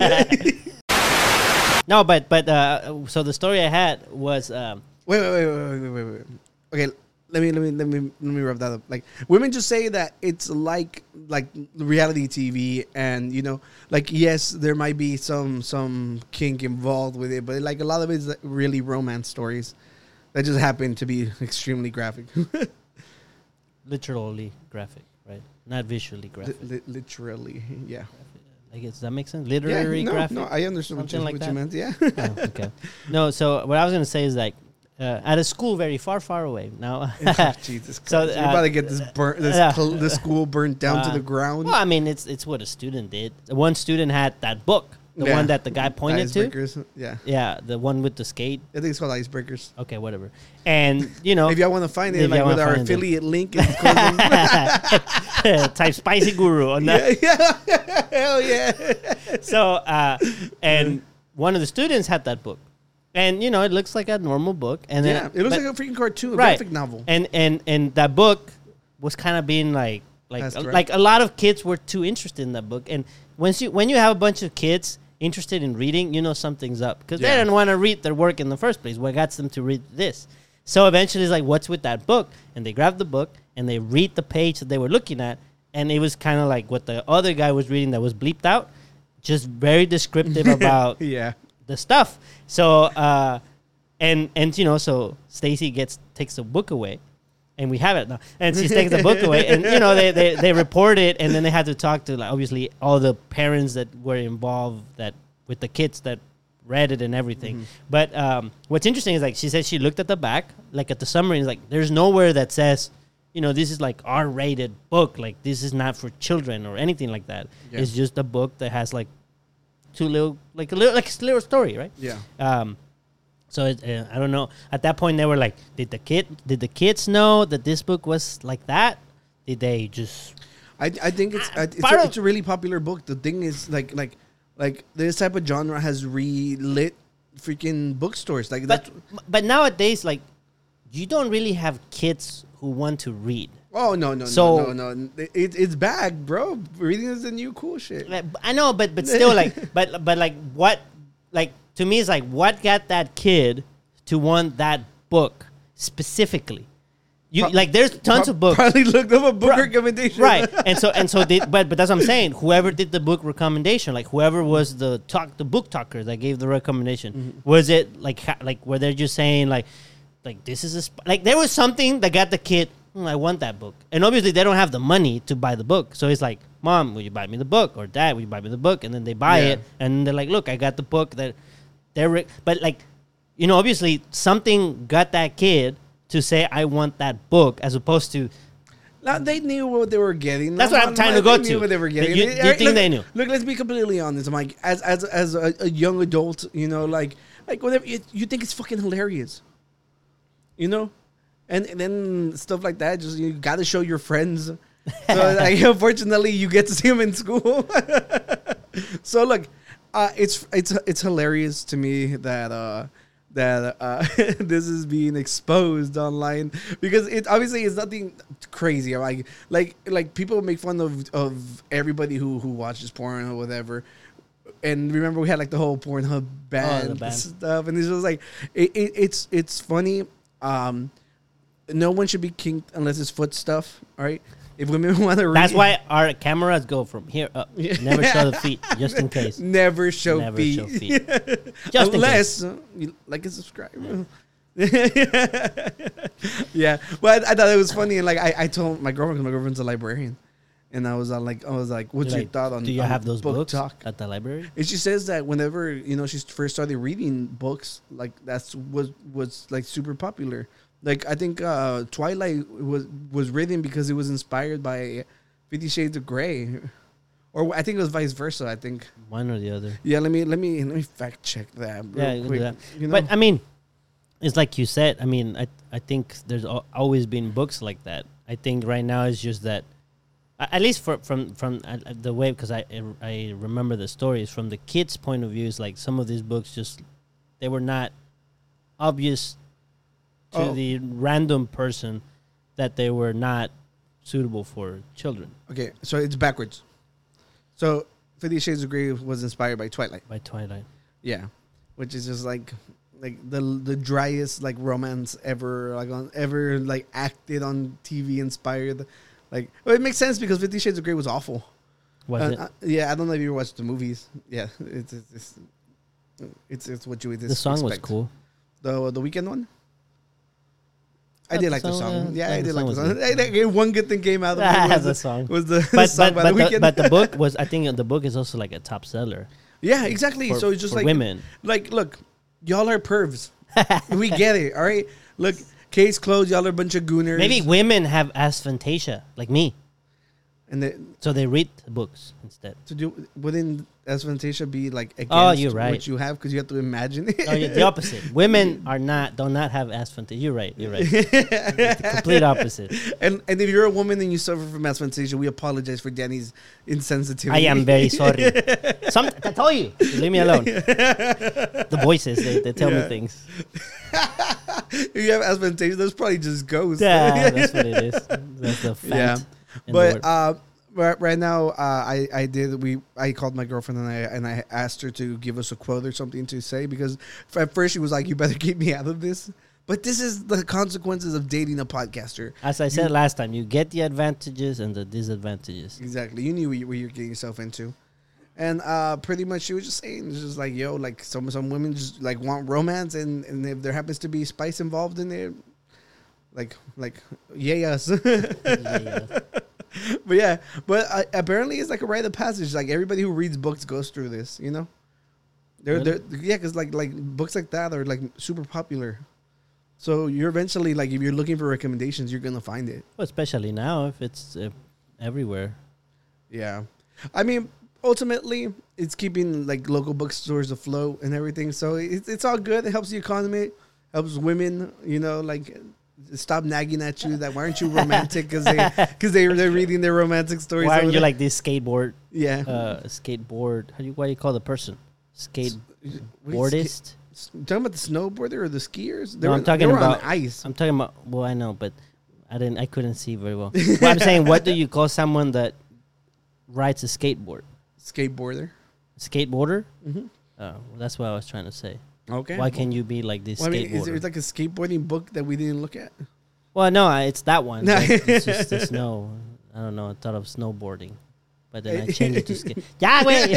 S2: don't. No, but so the story I had was
S1: Wait. Okay, let me wrap that up. Like women just say that it's like reality TV, and like yes, there might be some kink involved with it, but like a lot of it is really romance stories that just happen to be extremely graphic.
S2: literally graphic, right? Not visually graphic.
S1: Literally, yeah.
S2: I guess that makes sense. Literary graphic.
S1: No, I understand what
S2: Something like
S1: you
S2: that.
S1: meant. Yeah.
S2: Oh, okay. No, so what I was gonna say is like at a school very far away. Now,
S1: Jesus Christ.
S2: So,
S1: You're about to get this this school burnt down to the ground.
S2: well, I mean, it's what a student did. One student had that book, the
S1: Yeah.
S2: one that the guy pointed to.
S1: Icebreakers. Yeah.
S2: Yeah, the one with the skate.
S1: I think it's called Icebreakers.
S2: Okay, whatever. And you know,
S1: If y'all want to find it,
S2: If
S1: like
S2: y'all
S1: with
S2: wanna
S1: our
S2: find it.
S1: affiliate link, it's called
S2: type spicy guru on that.
S1: yeah. Hell yeah.
S2: So, and one of the students had that book, and it looks like a normal book, and
S1: Yeah,
S2: then
S1: it looks
S2: but-
S1: like a freaking cartoon, a
S2: right.
S1: graphic novel.
S2: And that book was kind of being like
S1: Passed around.
S2: like a lot of kids were too interested in that book, and when you have a bunch of kids interested in reading, something's up because they
S1: Yeah.
S2: didn't want to read their work in the first place. What got them to read this? So eventually, it's like, what's with that book? And they grab the book and they read the page that they were looking at, and it was kind of like what the other guy was reading that was bleeped out, just very descriptive about
S1: Yeah.
S2: the stuff. So so Stacy takes the book away, and we have it now. And she takes the book away, and they report it, and then they had to talk to obviously all the parents that were involved with the kids that read it and everything. But what's interesting is like she said she looked at the back, like at the summary, and like there's nowhere that says this is like R-rated book, like this is not for children or anything like that.
S1: Yeah.
S2: It's just a book that has like a little story, right?
S1: Yeah.
S2: So I don't know. At that point, they were like, did the kids know that this book was like that? Did they just?
S1: I think
S2: part of-
S1: it's a really popular book. The thing is like this type of genre has relit freaking bookstores. Like
S2: But
S1: that's
S2: but nowadays, like, you don't really have kids who want to read.
S1: oh no. It's bad, bro. Reading is the new cool shit.
S2: Like, I know, but still, like, but like what, like to me, it's like what got that kid to want that book specifically? Like, there's tons of books.
S1: Probably looked up a book
S2: Right.
S1: recommendation.
S2: Right, and so but that's what I'm saying. Whoever did the book recommendation, like whoever was the book talker that gave the recommendation, was it like were they just saying like this is like there was something that got the kid? I want that book, and obviously they don't have the money to buy the book, so it's like, Mom, will you buy me the book? Or Dad, will you buy me the book? And then they buy
S1: Yeah.
S2: it, and they're like, look, I got the book that but like obviously something got that kid to say I want that book as opposed to.
S1: Now, they knew what they were getting.
S2: That's what I'm trying to go
S1: They knew
S2: to.
S1: what they were getting.
S2: Do you think
S1: Look,
S2: they knew?
S1: Look, let's be completely honest, Mike. As a young adult, like whatever, you think it's fucking hilarious, and then stuff like that. Just you got to show your friends. So like, unfortunately, you get to see them in school. So look, it's hilarious to me that this is being exposed online because it obviously is nothing crazy. Like people make fun of everybody who watches porn or whatever. And remember, we had like the whole Pornhub ban stuff, and it's just like it's funny. No one should be kinked unless it's foot stuff. All right, if women want to read,
S2: That's why our cameras go from here up. Never show the feet, just in case.
S1: never show
S2: Never
S1: feet.
S2: show feet. Just in case.
S1: Unless you like and subscribe. Yeah, but I thought it was funny, and like I told my girlfriend, 'cause my girlfriend's a librarian, and I was like, what's your
S2: Like,
S1: thought on?
S2: do you
S1: on
S2: have those
S1: book
S2: books
S1: talk?
S2: at the library?
S1: And she says that whenever she first started reading books, like was like super popular. Like I think Twilight was written because it was inspired by 50 Shades of Grey, or I think it was vice versa. I think
S2: one or the other.
S1: Yeah, let me fact check that. Real
S2: Yeah, you can
S1: quick.
S2: do that.
S1: You know?
S2: But I mean, it's like you said. I mean, I think there's always been books like that. I think right now it's just that, at least from the way, because I remember the stories from the kids' point of view. Is like some of these books just they were not obvious to the random person that they were not suitable for children.
S1: Okay, so it's backwards. So 50 Shades of Grey was inspired by Twilight.
S2: By Twilight.
S1: Yeah, which is just like the driest like romance ever acted on TV, inspired. Like, well, it makes sense because 50 Shades of Grey was awful.
S2: Was it?
S1: Yeah, I don't know if you watched the movies. Yeah, it's what you would expect.
S2: The song was cool.
S1: The Weeknd one. I
S2: But
S1: did
S2: the
S1: like the
S2: song,
S1: song. Yeah, I
S2: the
S1: did like the
S2: song
S1: song.
S2: was good.
S1: One good thing came out of it was
S2: the song.
S1: Was the
S2: But
S1: song by The Weeknd.
S2: but the book was, I think the book is also like a top seller.
S1: Yeah, exactly.
S2: For,
S1: so it's just
S2: for
S1: like
S2: women.
S1: Like, look, y'all are pervs. We get it. All right. Look, case closed. Y'all are a bunch of gooners.
S2: Maybe women have aphantasia like me,
S1: And
S2: so they read the books instead.
S1: wouldn't aphantasia be like against
S2: you're right.
S1: what you have because you have to imagine it?
S2: Oh, yeah, the opposite. Women do not have aphantasia. You're right. The complete opposite.
S1: And if you're a woman and you suffer from aphantasia, we apologize for Danny's insensitivity.
S2: I am very sorry. I told you. Just leave me alone. The voices, they tell me things.
S1: If you have aphantasia, that's probably just ghosts.
S2: Yeah, that's what it is. That's the fact.
S1: Yeah.
S2: in the word.
S1: But right now, I called my girlfriend and I asked her to give us a quote or something to say because at first she was like, "You better keep me out of this." But this is the consequences of dating a podcaster.
S2: As I said last time, you get the advantages and the disadvantages.
S1: Exactly, you knew what you're getting yourself into, and pretty much she was just saying, it's just like, yo, like some women just like want romance, and if there happens to be spice involved in it, like yay us.
S2: Yeah.
S1: But apparently it's like a rite of passage. Like everybody who reads books goes through this, you know. Because like books like that are like super popular. So you're eventually like if you're looking for recommendations, you're gonna find it.
S2: Well, especially now if it's everywhere.
S1: Yeah, I mean, ultimately it's keeping like local bookstores afloat and everything. So it's all good. It helps the economy, helps women. You know, like. Stop nagging at you that why aren't you romantic because they're reading their romantic stories.
S2: Why aren't you like this skateboard?
S1: Yeah,
S2: skateboard. What do you call the person? Skateboardist.
S1: Talking about the snowboarder or the skiers?
S2: I'm talking about
S1: on ice.
S2: I'm talking about. Well, I know, but I couldn't see very well. Well, I'm saying, what do you call someone that rides a skateboard?
S1: Skateboarder.
S2: Skateboarder.
S1: Mm-hmm.
S2: Well, that's what I was trying to say.
S1: Okay.
S2: Why can you be like this skateboarder?
S1: I mean, is there like a skateboarding book that we didn't look at?
S2: Well, no, it's that one. It's just the snow. I don't know. I thought of snowboarding, but then I changed it to skate. Yeah, wait.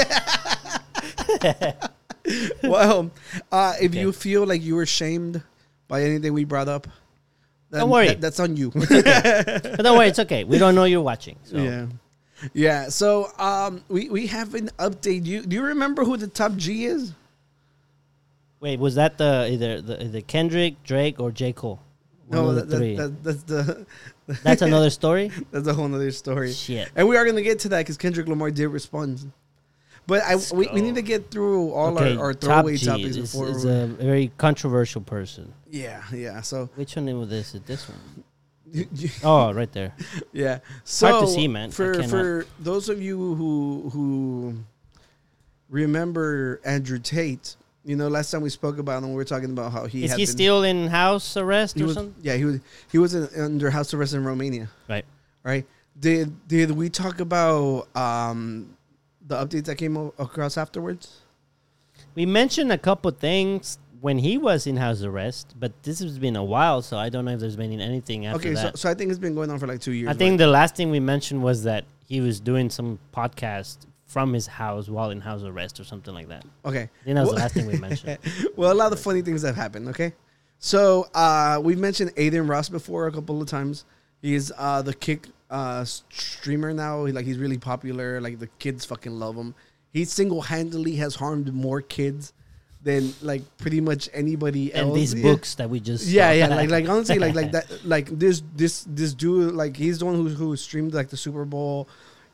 S1: Well, if you feel like you were shamed by anything we brought up, then
S2: don't worry.
S1: That's on you.
S2: But don't worry, it's okay. We don't know you're watching. So.
S1: Yeah. So we have an update. Do you remember who the top G is?
S2: Wait, was that either Kendrick, Drake, or J. Cole?
S1: No, that's
S2: another story.
S1: That's a whole other story.
S2: Shit.
S1: And we are gonna get to that because Kendrick Lamar did respond. But we need to get through all our throwaway topics before.
S2: Is a very controversial person.
S1: Yeah. So
S2: which one was this? Is this one? Oh, right there.
S1: Yeah. So
S2: hard to see, man.
S1: For those of you who remember Andrew Tate. You know, last time we spoke about him, we were talking about how
S2: is he still in house arrest or something?
S1: Yeah, he was under house arrest in Romania. Right. Did we talk about the updates that came across afterwards?
S2: We mentioned a couple things when he was in house arrest, but this has been a while, so I don't know if there's been anything after that.
S1: Okay, so I think it's been going on for like 2 years.
S2: I think the last thing we mentioned was that he was doing some podcast from his house while in house arrest or something like that.
S1: Okay.
S2: I think that was the last thing we mentioned.
S1: Well, a lot of funny things have happened, okay? So, we've mentioned Aiden Ross before a couple of times. He's the Kick streamer now. He's really popular. Like, the kids fucking love him. He single-handedly has harmed more kids than like pretty much anybody else.
S2: And these books that we just
S1: Yeah,
S2: saw.
S1: yeah, like honestly, like that, like this dude, like he's the one who streamed like the Super Bowl.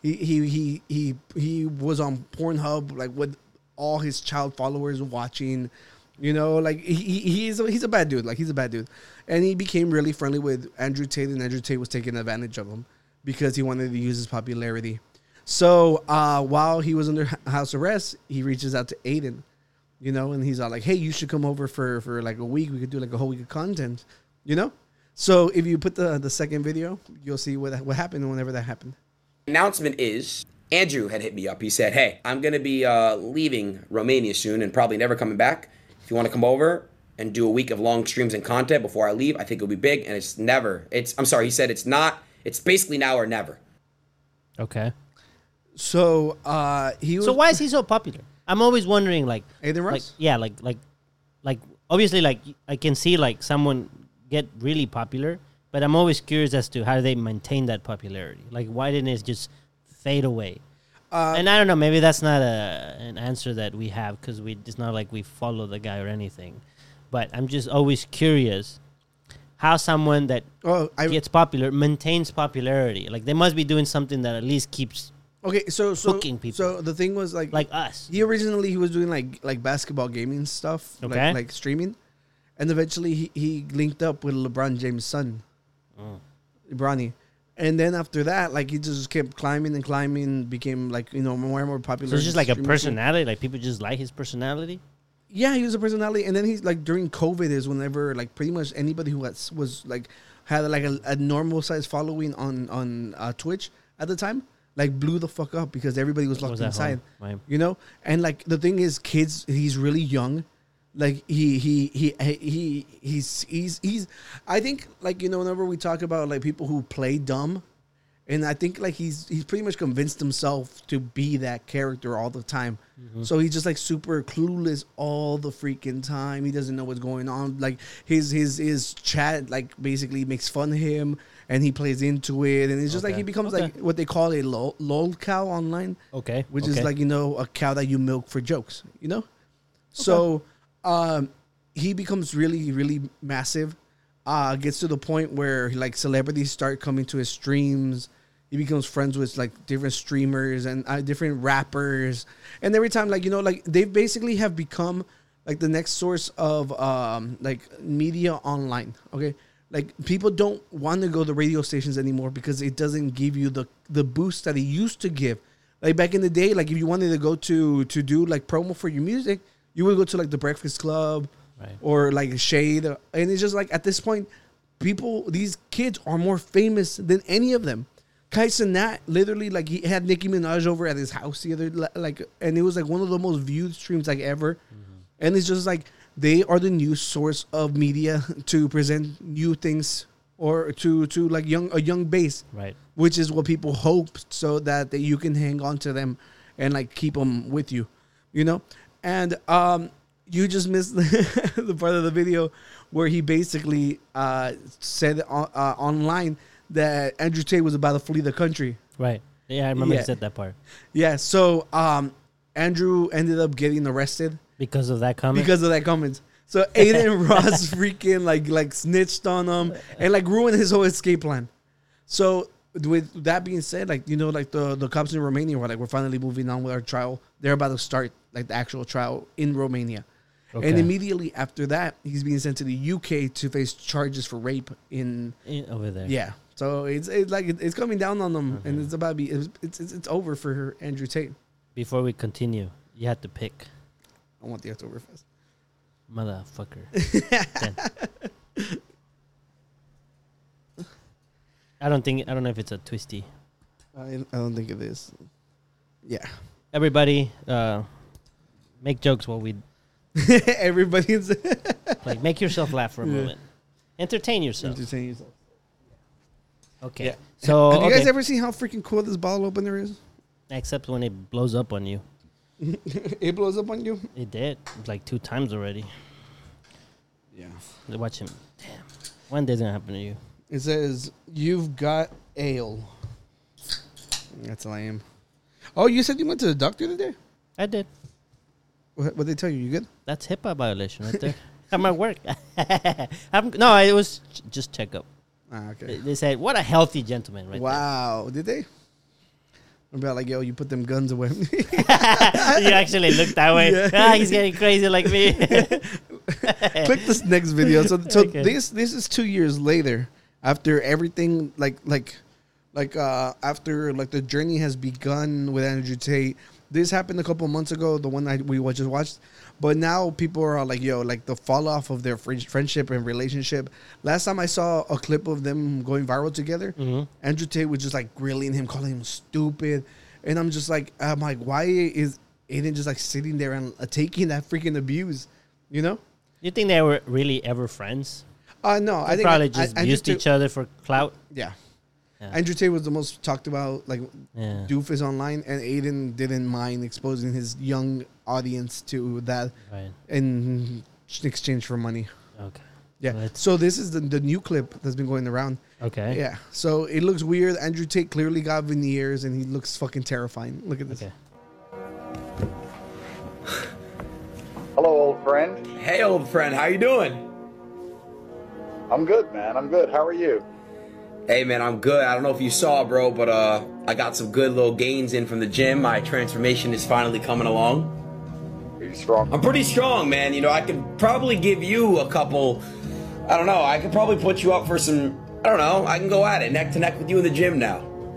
S1: He was on Pornhub, like with all his child followers watching. You know, like he's a bad dude. Like he's a bad dude, and he became really friendly with Andrew Tate, and Andrew Tate was taking advantage of him because he wanted to use his popularity. So while he was under house arrest, he reaches out to Aiden. You know, and he's all like, hey, you should come over for like a week. We could do like a whole week of content, you know? So if you put the second video, you'll see what happened whenever that happened.
S5: Announcement is, Andrew had hit me up. He said, hey, I'm going to be leaving Romania soon and probably never coming back. If you want to come over and do a week of long streams and content before I leave, I think it'll be big. And he said it's basically now or never.
S2: Okay.
S1: So he was...
S2: So why is he so popular? I'm always wondering, like...
S1: Aiden Ross?
S2: Like, yeah, like obviously, like, I can see, like, someone get really popular, but I'm always curious as to how they maintain that popularity. Like, why didn't it just fade away? And I don't know, maybe that's not an answer that we have, because it's not like we follow the guy or anything. But I'm just always curious how someone that gets popular maintains popularity. Like, they must be doing something that at least keeps...
S1: Okay, so
S2: hooking people.
S1: So the thing was like
S2: us.
S1: He was doing like basketball gaming stuff,
S2: okay,
S1: like streaming, and eventually he linked up with LeBron James' son, Bronny, and then after that, like he just kept climbing, became like more and more popular.
S2: So it's just like a personality, like people just like his personality.
S1: Yeah, he was a personality, and then he's like during COVID is whenever like pretty much anybody who was like had like a normal size following on Twitch at the time. Like blew the fuck up because everybody was locked inside,
S2: right.
S1: You know. And like the thing is, kids, he's really young. Like he's. I think like whenever we talk about like people who play dumb, and I think like he's pretty much convinced himself to be that character all the time. Mm-hmm. So he's just like super clueless all the freaking time. He doesn't know what's going on. Like his chat like basically makes fun of him. And he plays into it, and it's just like he becomes like what they call a lol cow online.
S2: Okay,
S1: which is like a cow that you milk for jokes. So he becomes really really massive. Gets to the point where like celebrities start coming to his streams. He becomes friends with like different streamers and different rappers, and every time like they basically have become like the next source of like media online. Okay. Like, people don't want to go to radio stations anymore because it doesn't give you the boost that it used to give. Like, back in the day, like, if you wanted to go to do, like, promo for your music, you would go to, like, The Breakfast Club or, like, Shade. And it's just, like, at this point, these kids are more famous than any of them. Kai Cenat, literally, like, he had Nicki Minaj over at his house the other, like, and it was, like, one of the most viewed streams, like, ever. Mm-hmm. And it's just, like... They are the new source of media to present new things or to like a young base,
S2: right? Which
S1: is what people hope, so that you can hang on to them and like keep them with you, And you just missed the part of the video where he basically said online that Andrew Tate was about to flee the country.
S2: Right. Yeah, I remember he said that part.
S1: Yeah. So Andrew ended up getting arrested.
S2: Because of that comment?
S1: Because of that comment. So Aiden Ross freaking like snitched on him and like ruined his whole escape plan. So with that being said, like, like the cops in Romania were like, we're finally moving on with our trial. They're about to start like the actual trial in Romania. Okay. And immediately after that, he's being sent to the UK to face charges for rape in
S2: over there.
S1: Yeah. So it's coming down on them, and it's about to be it's over for Andrew Tate.
S2: Before we continue, you have to pick.
S1: I want the Oktoberfest.
S2: Motherfucker. I don't know if it's a twisty.
S1: I don't think it is. Yeah.
S2: Everybody, make jokes while we...
S1: Everybody's...
S2: like, make yourself laugh for a moment. Entertain yourself. Okay. Yeah. So,
S1: have you guys ever seen how freaking cool this bottle opener is?
S2: Except when it blows up on you.
S1: It blows up on you?
S2: It did. Like 2 times already.
S1: Yeah.
S2: Watch him. Damn. One day's going to happen to you.
S1: It says, you've got ale. That's all I am. Oh, you said you went to the doctor today?
S2: I did.
S1: What they tell you? You good?
S2: That's HIPAA violation right there. I'm at work. No, it was just checkup.
S1: Okay.
S2: They said, "What a healthy gentleman!" Right
S1: Wow. Did they? About like, yo, you put them guns away.
S2: there. You actually look that way.
S1: Yeah.
S2: He's getting crazy like me.
S1: Click this next video. So
S2: Okay.
S1: this is 2 years later after everything after like the journey has begun with Andrew Tate. This happened a couple months ago, the one we just watched. But now people are like, yo, like the fall off of their friendship and relationship. Last time I saw a clip of them going viral together, Andrew Tate was just like grilling him, calling him stupid. And I'm like, why is Aiden just like sitting there and taking that freaking abuse? You know?
S2: You think they were really ever friends?
S1: No, I
S2: They
S1: think
S2: probably just
S1: Andrew
S2: used
S1: Tate-
S2: each other for clout.
S1: Yeah.
S2: Yeah.
S1: Andrew Tate was the most talked about like
S2: Yeah.
S1: doofus online, and Aiden didn't mind exposing his young audience to that
S2: Right.
S1: in exchange for money.
S2: Okay.
S1: Yeah.
S2: Right.
S1: So this is the new clip that's been going around.
S2: Okay.
S1: Yeah. So it looks weird. Andrew Tate clearly got veneers, and he looks fucking terrifying. Look at this.
S2: Okay.
S6: Hello, old friend.
S5: Hey, old friend, how you doing?
S6: I'm good, man. I'm good. How are you?
S5: Hey, man, I'm good. I don't know if you saw, bro, but I got some good little gains in from the gym. My transformation is finally coming along.
S6: Are you strong?
S5: I'm pretty strong, man. You know, I could probably give you a couple. I don't know. I could probably put you up for some. I don't know. I can go at it neck to neck with you in the gym now.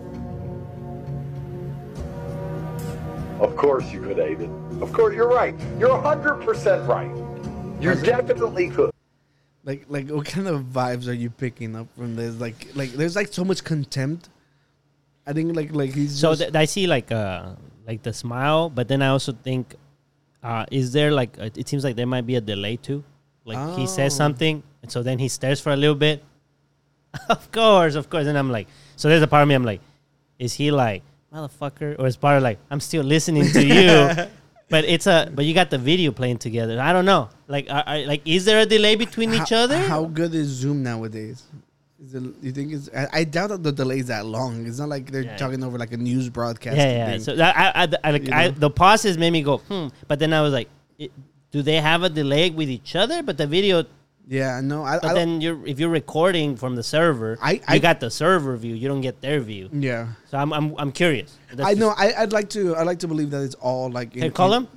S6: Of course you could, Aiden. Of course, you're right. You're 100% right. You definitely could.
S1: Like what kind of vibes are you picking up from this? Like there's like so much contempt. I think like he's
S2: So
S1: just,
S2: I see like the smile, but then I also think, is there like it seems like there might be a delay too. Like he says
S1: Oh.
S2: something, and so then he stares for a little bit. Of course. And I'm like, so there's a part of me I'm like, is he like motherfucker, or is part of like I'm still listening to you? But you got the video playing together. I don't know. Like, is there a delay between each other?
S1: How good is Zoom nowadays? You think it's? I doubt that the delay is that long. It's not like they're talking over like a news broadcast.
S2: Yeah.
S1: thing.
S2: So the pauses made me go, But then I was like, do they have a delay with each other? But the video.
S1: Yeah, no.
S2: But then if you're recording from the server, you got the server view. You don't get their view.
S1: Yeah.
S2: So I'm curious.
S1: I know. I'd like to believe that it's all like.
S2: Can you call him?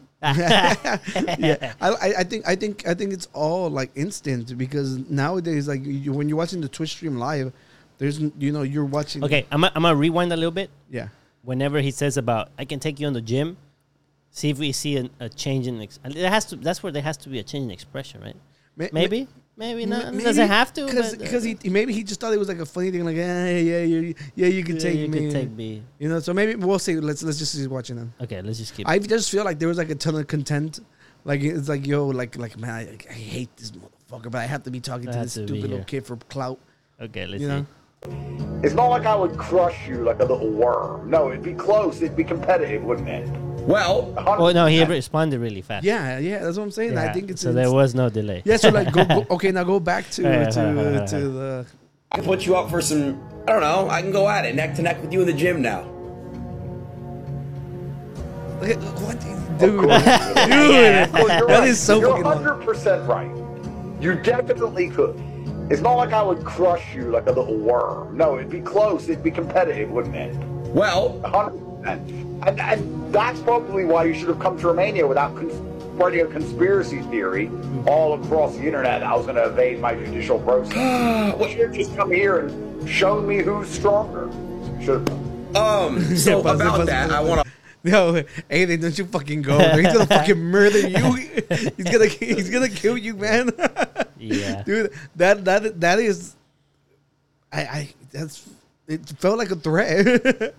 S1: Yeah, I think it's all like instant, because nowadays, like when you're watching the Twitch stream live, there's you're watching.
S2: Okay, I'm gonna rewind a little bit.
S1: Yeah.
S2: Whenever he says about I can take you on the gym, see if we see a change in. That's where there has to be a change in expression, right? Maybe not. It doesn't have to.
S1: Because he just thought it was like a funny thing, like you can take me.
S2: Can take me.
S1: So maybe we'll see. Let's just keep watching them.
S2: Okay, let's just keep.
S1: I just feel like there was like a ton of content. Like it's like like man, I hate this motherfucker, but I have to be talking to this stupid little kid for clout.
S2: Okay, let's
S1: You
S2: see.
S1: know?
S6: It's not like I would crush you like a little worm. No, it'd be close. It'd be competitive, wouldn't it?
S5: Well,
S2: Oh no, he responded really fast.
S1: Yeah, that's what I'm saying. I
S2: Yeah,
S1: think it's
S2: so. There was no delay.
S1: Yeah, so like go okay, now go back to
S2: Yeah.
S1: the.
S5: I can put you up for some. I don't know. I can go at it neck to neck with you in the gym now.
S1: What, dude?
S6: Of course. Of course, you're
S1: That
S6: right.
S1: is so
S6: You're
S1: fucking long.
S6: 100% right. You definitely could. It's not like I would crush you like a little worm. No, it'd be close. It'd be competitive, wouldn't it?
S5: Well,
S6: 100%. And that's probably why you should have come to Romania without spreading a conspiracy theory all across the internet. I was going to evade my judicial process. You should have just come here and shown me who's stronger. Should have.
S5: so about that, I want to.
S1: Yo, hey, don't you fucking go. He's gonna fucking murder you. He's gonna kill you, man.
S2: Yeah.
S1: Dude, that is it felt like a threat.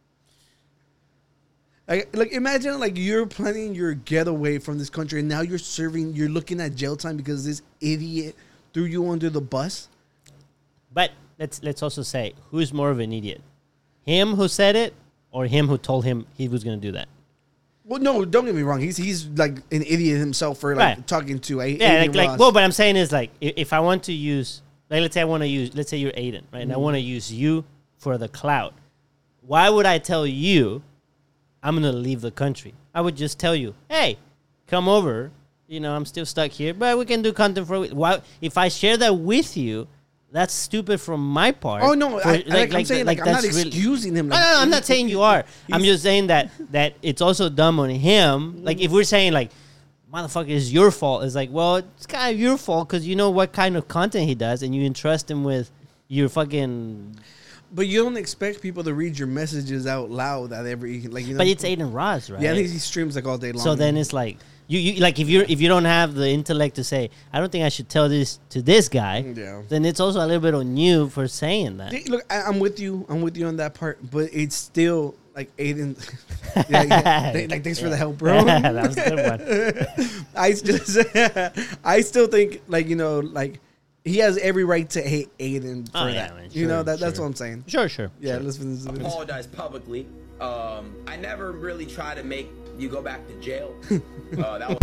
S1: like imagine like you're planning your getaway from this country, and now you're looking at jail time because this idiot threw you under the bus.
S2: But let's also say, who's more of an idiot? Him who said it, or him who told him he was going to do that?
S1: Well, no, don't get me wrong. He's like an idiot himself for like
S2: Right.
S1: talking to
S2: Yeah,
S1: Aiden Ross.
S2: well, but I'm saying is like, if I want to use, like, let's say you're Aiden, right? And I want to use you for the clout. Why would I tell you I'm going to leave the country? I would just tell you, hey, come over. You know, I'm still stuck here, but we can do content for a week. Why, if I share that with you, that's stupid from my part.
S1: Oh no,
S2: For-
S1: I'm saying I'm not
S2: that's really-
S1: excusing him.
S2: No, I'm not saying you are. I'm just saying that it's also dumb on him. Like if we're saying like, motherfucker, it's your fault. It's like, well, it's kind of your fault because you know what kind of content he does, and you entrust him with your fucking.
S1: But you don't expect people to read your messages out loud at every like you know.
S2: But it's Aiden Ross, right?
S1: Yeah, he streams like all day long.
S2: So then it's like you like if you don't have the intellect to say I don't think I should tell this to this guy.
S1: Yeah.
S2: Then it's also a little bit on you for saying that.
S1: Look, I'm with you. I'm with you on that part. But it's still like Aiden. yeah. Like thanks for the help, bro.
S2: That was a good one.
S1: I still think like you know like he has every right to hate Aiden for
S2: yeah,
S1: that.
S2: man,
S1: you know
S2: sure,
S1: that's
S2: sure.
S1: what I'm saying.
S2: Sure.
S1: Yeah, let's finish.
S5: Apologize publicly. I never really try to make you go back to jail. That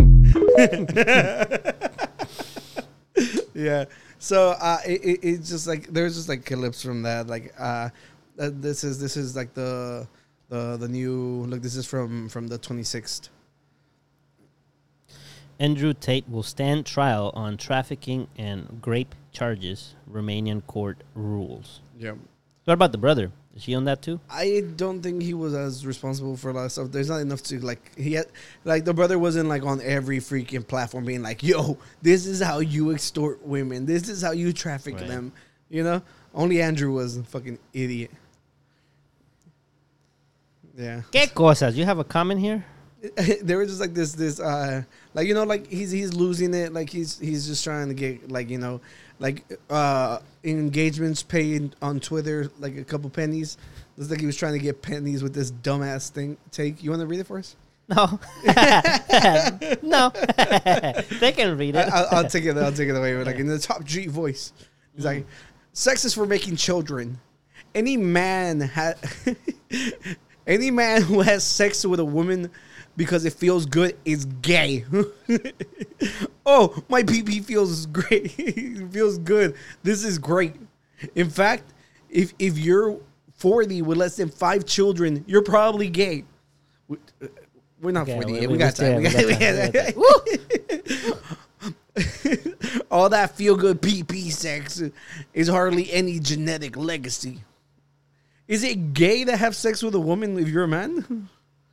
S5: was
S1: Yeah. So it's just like there's just like clips from that. Like this is like the new look. This is from the 26th.
S2: Andrew Tate will stand trial on trafficking and rape charges. Romanian court rules.
S1: Yeah.
S2: What about the brother? Is he on that too?
S1: I don't think he was as responsible for a lot of stuff. There's not enough to like he had like the brother wasn't like on every freaking platform being like, yo, this is how you extort women. This is how you traffic
S2: Right.
S1: them. You know? Only Andrew was a fucking idiot. Yeah.
S2: ¿Qué cosas? You have a comment here?
S1: They were just like this like you know like he's losing it, like he's just trying to get like you know like engagements paid on Twitter like a couple pennies. It's like he was trying to get pennies with this dumbass thing. Take, you want to read it for us?
S2: No. No. They can read it.
S1: I'll take it. I'll take it away. Like in the top G voice, he's like, "Sex is for making children. Any man any man who has sex with a woman because it feels good is gay." Oh, my pee feels great. It feels good. This is great. In fact, if you're 40 with less than 5 children, you're probably gay. We're not 40 yet. We got time. All that feel good pee sex is hardly any genetic legacy. Is it gay to have sex with a woman if you're a man?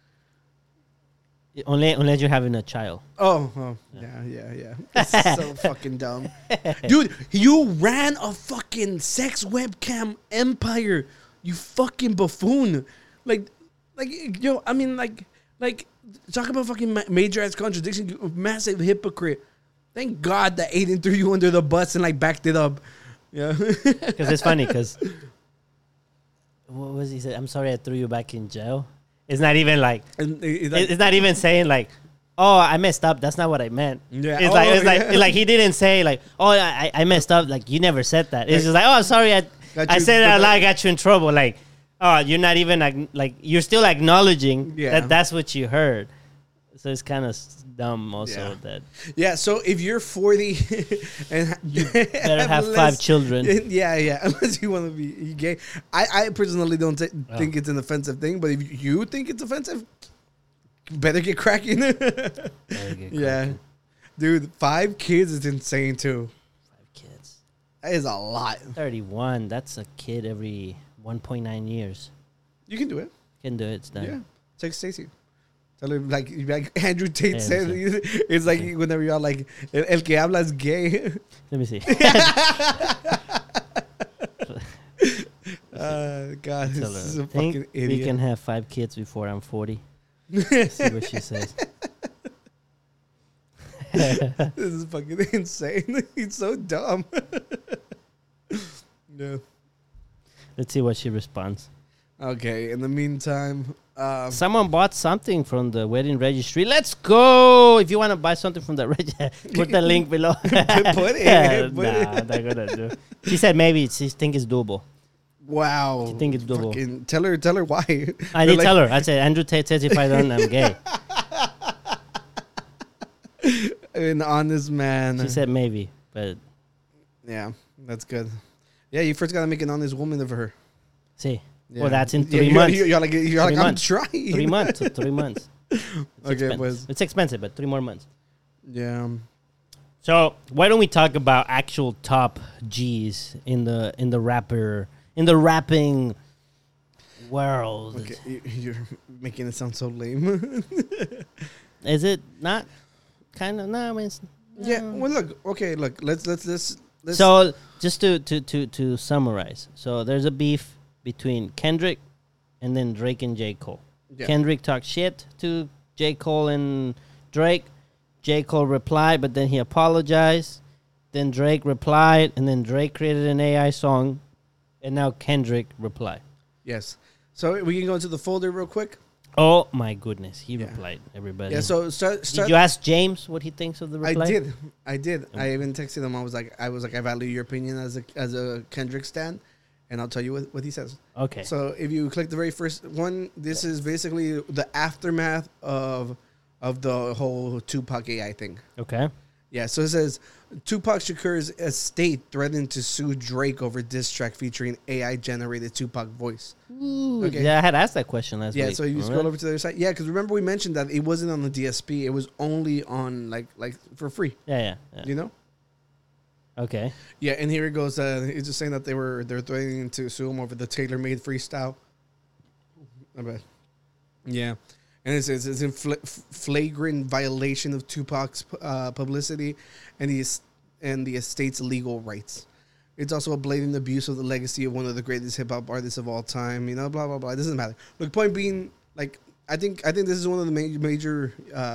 S2: Unless you're having a child.
S1: Oh, yeah. This is so fucking dumb. Dude, you ran a fucking sex webcam empire. You fucking buffoon. Like, yo, I mean, like, talk about fucking major ass contradiction. You massive hypocrite. Thank God that Aiden threw you under the bus and, like, backed it up. Yeah.
S2: Because it's funny, because... What was he said? I'm sorry I threw you back in jail. It's not even like... It's not even saying, like, oh, I messed up. That's not what I meant.
S1: Yeah.
S2: It's like he didn't say, like, oh, I messed up. Like, you never said that. It's just like, oh, sorry, I said it out loud. I got you in trouble. Like, oh, you're not even, like, you're still acknowledging that that's what you heard. So it's kind of dumb also that...
S1: Yeah, so if you're 40 and
S2: you better have 5 children.
S1: Yeah, unless you want to be gay. I personally don't think it's an offensive thing, but if you think it's offensive, better get cracking. Yeah. Dude, 5 kids is insane too.
S2: 5 kids.
S1: That is a lot.
S2: 31. That's a kid every 1.9 years.
S1: You can do it.
S2: Can do it. It's done.
S1: Yeah. Text Stacy. Tell him like Andrew Tate
S2: Yeah,
S1: said. It's like whenever you're like, el que habla es gay.
S2: Let me see.
S1: God, this is a fucking
S2: Think
S1: idiot.
S2: we can have 5 kids before I'm 40. Let's see what she says.
S1: This is fucking insane. He's so dumb. Yeah.
S2: Let's see what she responds.
S1: Okay. In the meantime,
S2: Someone bought something from the wedding registry. Let's go! If you want to buy something from the registry, put the link below.
S1: put it.
S2: Not gonna do. She said maybe she think it's doable.
S1: Wow.
S2: She think it's doable.
S1: Fucking tell her why.
S2: I did tell her. I said Andrew Tate says if I don't, I'm gay.
S1: An honest man.
S2: She said maybe, but
S1: yeah, that's good. Yeah, you first gotta make an honest woman of her.
S2: see.
S1: Yeah.
S2: Well, that's in
S1: Yeah,
S2: 3 months.
S1: You're like, I'm
S2: months.
S1: trying.
S2: 3 months. 3 months.
S1: pues.
S2: It's expensive, but 3 more months.
S1: Yeah.
S2: So why don't we talk about actual top G's in the rapping world?
S1: Okay, you're making it sound so lame.
S2: Is it not? Kind of. No, I mean.
S1: Yeah. Well, look. Okay, look. Let's.
S2: So just to summarize, so there's a beef between Kendrick and then Drake and J. Cole.
S1: Yeah.
S2: Kendrick talked shit to J. Cole and Drake. J. Cole replied, but then he apologized. Then Drake replied, and then Drake created an AI song, and now Kendrick replied.
S1: Yes. So we can go into the folder real quick.
S2: Oh my goodness, he
S1: Yeah.
S2: replied, everybody.
S1: Yeah. So
S2: Did you ask James what he thinks of the reply?
S1: I did. I even texted him. I was like, I value your opinion as a Kendrick stan, and I'll tell you what he says.
S2: Okay.
S1: So if you click the very first one, this is basically the aftermath of the whole Tupac AI thing.
S2: Okay.
S1: Yeah. So it says Tupac Shakur's estate threatened to sue Drake over diss track featuring AI generated Tupac voice. Okay.
S2: Yeah, I had asked that question last week.
S1: Yeah, so you scroll over to the other side. Yeah, because remember we mentioned that it wasn't on the DSP. It was only on like for free.
S2: Yeah.
S1: You know?
S2: Okay.
S1: Yeah, and here it goes. It's just saying that they're threatening to sue him over the tailor-made freestyle. I bet. Yeah, and it says it's in flagrant violation of Tupac's publicity and the estate's legal rights. It's also a blatant abuse of the legacy of one of the greatest hip hop artists of all time. You know, blah blah blah. It doesn't matter. Look, point being, like, I think this is one of the major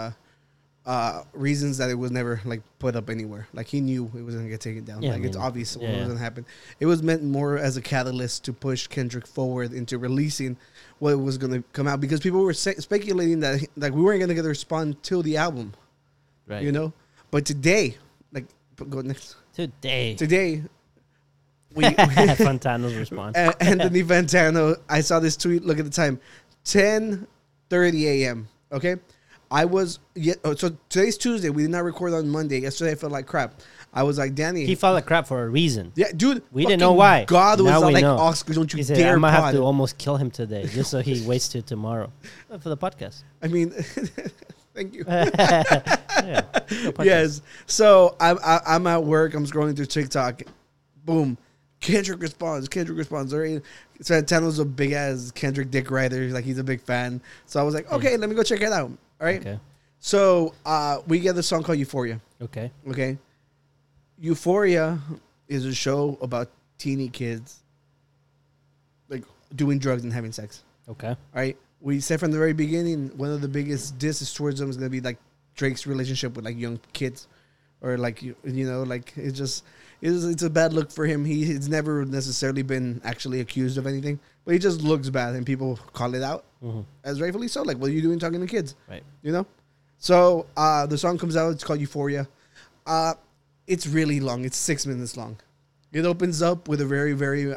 S1: reasons that it was never like put up anywhere. Like he knew it was gonna get taken down.
S2: Yeah,
S1: Like it's obvious what was gonna happen. It was meant more as a catalyst to push Kendrick forward into releasing what was gonna come out because people were speculating that like we weren't gonna get a response till the album,
S2: Right.
S1: you know. But today, like, go next. Today.
S2: Fantano's response.
S1: Anthony Fantano, I saw this tweet. Look at the time, 10:30 a.m. Okay, so today's Tuesday. We did not record on Monday. Yesterday I felt like crap. I was like, Danny,
S2: He felt like crap for a reason.
S1: yeah, dude,
S2: We didn't know why.
S1: God was
S2: Now we
S1: like,
S2: know.
S1: Oscar, don't you
S2: He said,
S1: dare
S2: I'm going to have
S1: pod."
S2: to almost kill him today just so he waits till tomorrow for the podcast.
S1: I mean, thank you.
S2: Yeah. No podcast.
S1: Yes. So I'm at work. I'm scrolling through TikTok. Boom. Kendrick responds. Already. Santano's a big ass Kendrick dick rider. Like he's a big fan. So I was like, okay, let me go check it out. All right.
S2: Okay.
S1: So we get the song called Euphoria.
S2: Okay.
S1: Okay. Euphoria is a show about teeny kids like doing drugs and having sex.
S2: Okay.
S1: All right. We said from the very beginning, one of the biggest disses towards them is going to be like Drake's relationship with like young kids, or like you know, like it's a bad look for him. He's never necessarily been actually accused of anything, but he just looks bad, and people call it out as rightfully so. Like, what are you doing talking to kids?
S2: Right.
S1: You know. So the song comes out. It's called Euphoria. It's really long. It's 6 minutes long. It opens up with a very very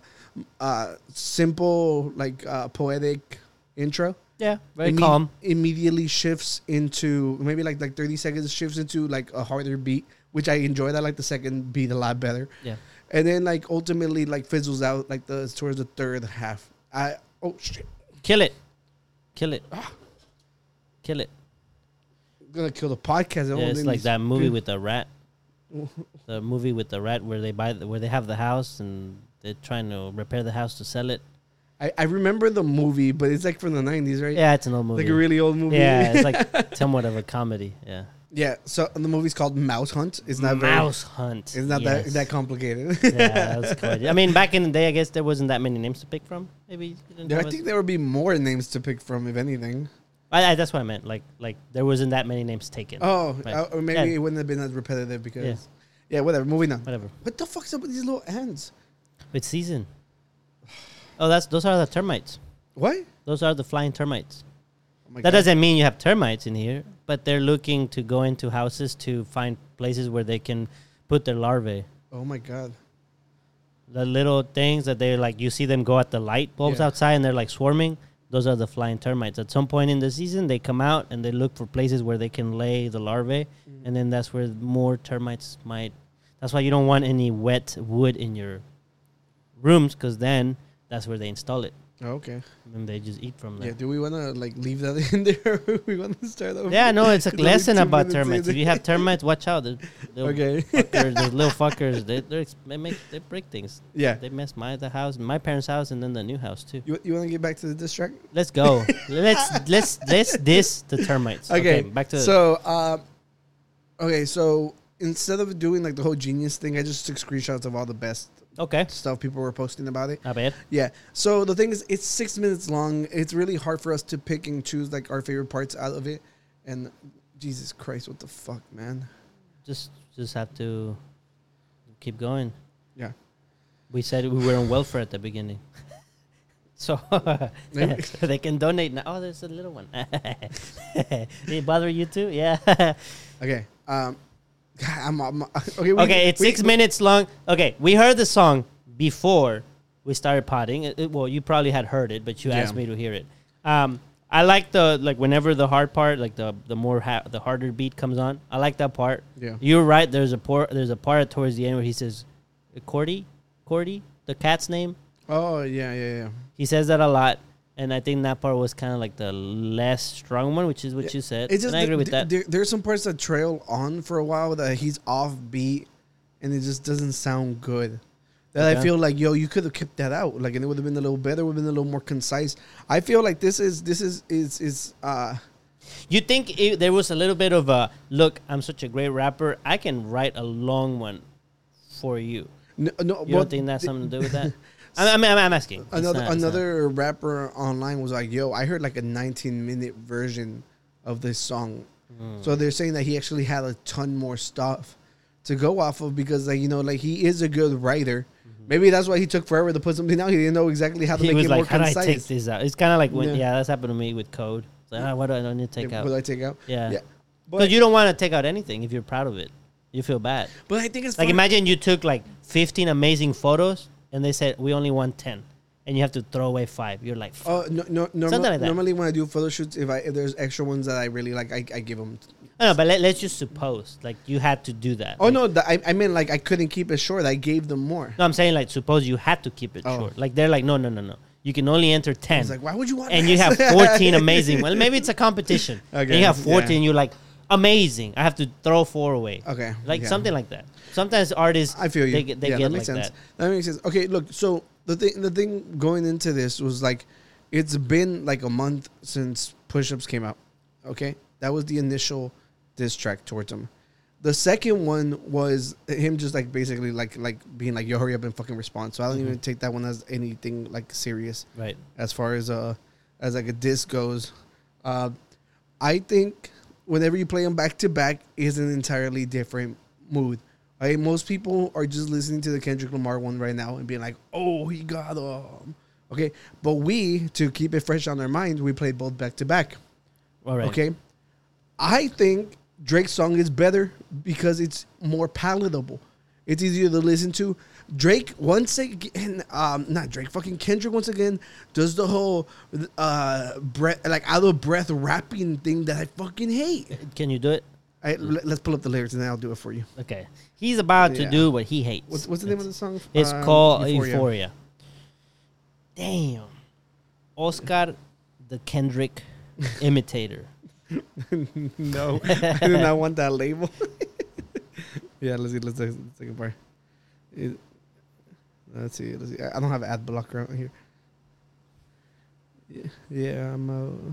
S1: simple like poetic intro.
S2: Yeah. Very calm.
S1: Immediately shifts into maybe like 30 seconds shifts into like a harder beat, which I enjoyed. I like the second beat a lot better.
S2: Yeah.
S1: And then like ultimately like fizzles out like towards the third half. Oh shit.
S2: Kill it. Kill it. Kill it.
S1: I'm gonna kill the podcast.
S2: Yeah, it's like that movie with the rat. The movie with the rat where they have the house and they're trying to repair the house to sell it.
S1: I remember the movie, but it's like from the 90s, right?
S2: Yeah, it's an old movie.
S1: Like a really old movie.
S2: Yeah, it's like somewhat of a comedy. Yeah.
S1: Yeah. So the movie's called Mouse Hunt. It's not
S2: Mouse Hunt.
S1: It's not
S2: yes.
S1: that complicated.
S2: Yeah, that's good. I mean, back in the day, I guess there wasn't that many names to pick from. Maybe. You didn't
S1: I
S2: have
S1: think there would be more names to pick from, if anything.
S2: that's what I meant. Like there wasn't that many names taken.
S1: Oh,
S2: Right.
S1: or maybe
S2: Yeah.
S1: it wouldn't have been as repetitive because. Yeah, whatever. Moving on.
S2: Whatever.
S1: What the fuck's up with these little ants?
S2: It's season. Oh, those are the termites.
S1: What?
S2: Those are the flying termites.
S1: Oh my
S2: That
S1: God.
S2: doesn't mean you have termites in here, but they're looking to go into houses to find places where they can put their larvae.
S1: Oh my God.
S2: The little things that they like, you see them go at the light bulbs
S1: Yeah.
S2: outside and they're like swarming. Those are the flying termites. At some point in the season, they come out and they look for places where they can lay the larvae. And then that's where more termites might. That's why you don't want any wet wood in your rooms, because then that's where they install it.
S1: Okay.
S2: And they just eat from there.
S1: Yeah. Do we want to like leave that in there? Or we want to start over?
S2: Yeah, no, it's a
S1: only
S2: lesson
S1: 2
S2: about
S1: minutes
S2: termites.
S1: in.
S2: If you have termites, watch out.
S1: Okay.
S2: Those little fuckers, they break things.
S1: Yeah.
S2: They mess the house, my parents' house, and then the new house too.
S1: You want to get back to the diss track?
S2: Let's go. let's diss the termites.
S1: Okay.
S2: Back to
S1: So instead of doing like the whole genius thing, I just took screenshots of all the best
S2: okay.
S1: stuff people were posting about it.
S2: Not bad.
S1: Yeah. So the thing is, it's 6 minutes long. It's really hard for us to pick and choose like our favorite parts out of it. And Jesus Christ, what the fuck, man?
S2: Just have to keep going.
S1: Yeah.
S2: We said we were on welfare at the beginning. So they can donate now. Oh, there's a little one. Did it bother you too? Yeah.
S1: Okay. Okay.
S2: Okay, it's 6 minutes long. Okay, we heard the song before we started potting. Well, you probably had heard it, but you asked me to hear it. I like whenever the hard part, like the harder beat comes on. I like that part.
S1: Yeah.
S2: You're right. There's a part towards the end where he says, Cordy, the cat's name.
S1: Oh yeah.
S2: He says that a lot, and I think that part was kind of like the less strong one, which is what you said.
S1: It's just
S2: and I agree with that.
S1: There's some parts that trail on for a while that he's off beat, and it just doesn't sound good. That I feel like, you could have kept that out, like, and it would have been a little better, would have been a little more concise. I feel like this is.
S2: You think there was a little bit of a look? I'm such a great rapper. I can write a long one for you.
S1: No,
S2: You don't think that's something to do with that? I'm asking.
S1: Another rapper online was like, "Yo, I heard like a 19-minute version of this song." So they're saying that he actually had a ton more stuff to go off of because, like, he is a good writer. Maybe that's why he took forever to put something out. He didn't know exactly how to make it more concise.
S2: How do I take this out? It's kind of like when that's happened to me with code. It's like, what do I need to take out?
S1: What do I take out?
S2: Yeah.
S1: But
S2: Because you don't want to take out anything if you're proud of it. You feel bad.
S1: But I think it's
S2: like,
S1: fun.
S2: imagine you took like 15 amazing photos and they said we only want 10, and you have to throw away 5. You're like,
S1: something like that. Normally when I do photo shoots, if there's extra ones that I really like, I give them.
S2: No, but let's just suppose like you had to do that.
S1: Oh, like, I mean, like, I couldn't keep it short. I gave them more.
S2: No, I'm saying, like, suppose you had to keep it short. Like, they're like, no. You can only enter 10.
S1: I was like, why would you want
S2: and
S1: that?
S2: you have 14 amazing. Well, maybe it's a competition.
S1: Okay.
S2: And you have 14, you're like, amazing. I have to throw 4 away.
S1: Okay.
S2: Like, something like that. Sometimes artists,
S1: I feel you.
S2: they get
S1: that
S2: like
S1: makes sense.
S2: that.
S1: That makes sense. Okay, look, so the thing going into this was like, it's been like a month since Push-Ups came out. Okay? That was the initial diss track towards him. The second one was him just like basically like being like, yo, hurry up and fucking respond. So I don't even take that one as anything like serious.
S2: Right.
S1: As far as like a diss goes. I think whenever you play them back to back is an entirely different mood. Right? Most people are just listening to the Kendrick Lamar one right now and being like, oh, he got them. Okay. But we, to keep it fresh on our mind, we played both back to back.
S2: All right.
S1: Okay. I think Drake's song is better because it's more palatable. It's easier to listen to. Drake once again, Kendrick once again does the whole breath, like out of breath rapping thing that I fucking hate.
S2: Can you do it?
S1: Let's pull up the lyrics and then I'll do it for you.
S2: Okay. He's about to do what he hates.
S1: What's the name of the song?
S2: It's called Euphoria. Damn. Oscar the Kendrick imitator.
S1: No, I do not want that label. Yeah, let's see the second part. Let's see. I don't have ad blocker out here. Yeah, I'm.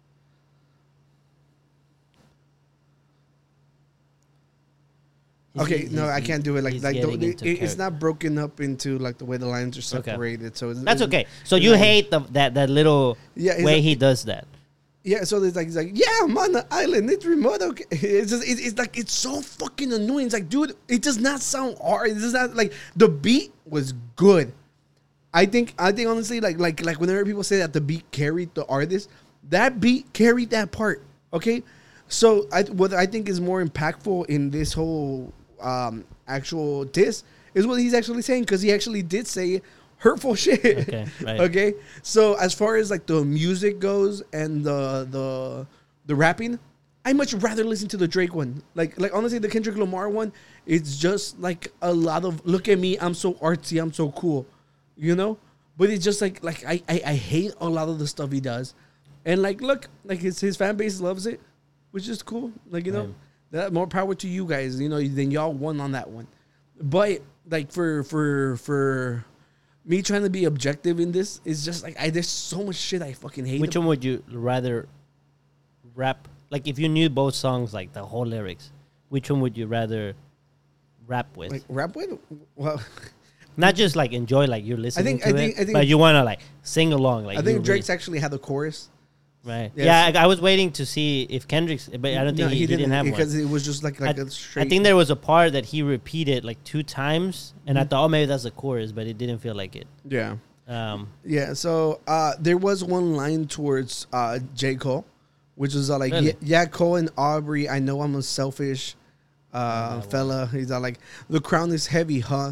S1: Okay, no, I can't do it it's not broken up into like the way the lines are separated. Okay. So
S2: that's okay. So you hate that little way he does that.
S1: Yeah, so it's like, yeah, I'm on the island. It's remote. Okay. It's just, it's like, it's so fucking annoying. It's like, dude, it does not sound hard. It does not, like, the beat was good. I think honestly, like whenever people say that the beat carried the artist, that beat carried that part. Okay, so what I think is more impactful in this whole actual diss is what he's actually saying, because he actually did say hurtful shit.
S2: Okay, right.
S1: Okay, so as far as like the music goes and the rapping, I much rather listen to the Drake one. Like honestly, the Kendrick Lamar one, it's just like a lot of look at me, I'm so artsy, I'm so cool, you know. but it's just like I hate a lot of the stuff he does, and like look, like his fan base loves it, which is cool. Like you know,
S2: Right.
S1: that more power to you guys. You know, then y'all won on that one. But like for me trying to be objective in this is just like there's so much shit I fucking hate.
S2: Which one would you rather rap? Like, if you knew both songs, like the whole lyrics, which one would you rather rap with?
S1: like rap with? Well,
S2: Not just like enjoy, like you're listening to
S1: I think
S2: but you want to like sing along. Like
S1: I think
S2: you
S1: Drake's
S2: really,
S1: actually had the chorus.
S2: right.
S1: Yeah,
S2: Yeah, I was waiting to see if Kendrick's, but I don't think he didn't have
S1: because
S2: one.
S1: it was just like a straight.
S2: I think there was a part that he repeated like 2 times, and I thought, oh, maybe that's a chorus, but it didn't feel like it.
S1: yeah.
S2: Um,
S1: Yeah, so there was one line towards J. Cole, which was like,
S2: Really?
S1: yeah, Cole and Aubrey, I know I'm a selfish fella. He's all like, the crown is heavy, huh?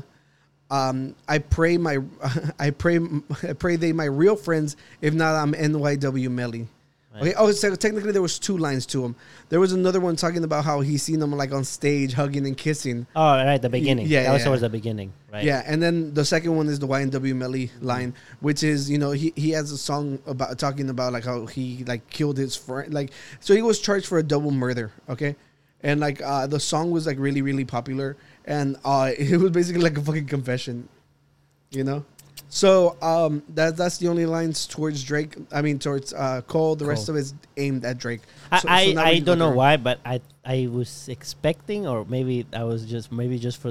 S1: I pray I pray they my real friends. If not, I'm NYW Melly. Okay. Oh, so technically there was 2 lines to him. There was another one talking about how he's seen them like on stage hugging and kissing.
S2: oh, right, the beginning.
S1: Yeah,
S2: that was
S1: yeah.
S2: towards the beginning, right?
S1: Yeah, and then the second one is the YNW Melly line, which is, you know, he has a song about talking about like how he like killed his friend, like, so he was charged for a double murder, okay, and like the song was like really really popular, and it was basically like a fucking confession, you know. So that's the only lines towards Drake. I mean towards Cole. The rest
S2: Cole.
S1: of it's aimed at Drake.
S2: I
S1: now we can
S2: don't
S1: go
S2: know
S1: through.
S2: why, but I was expecting, or maybe I was just for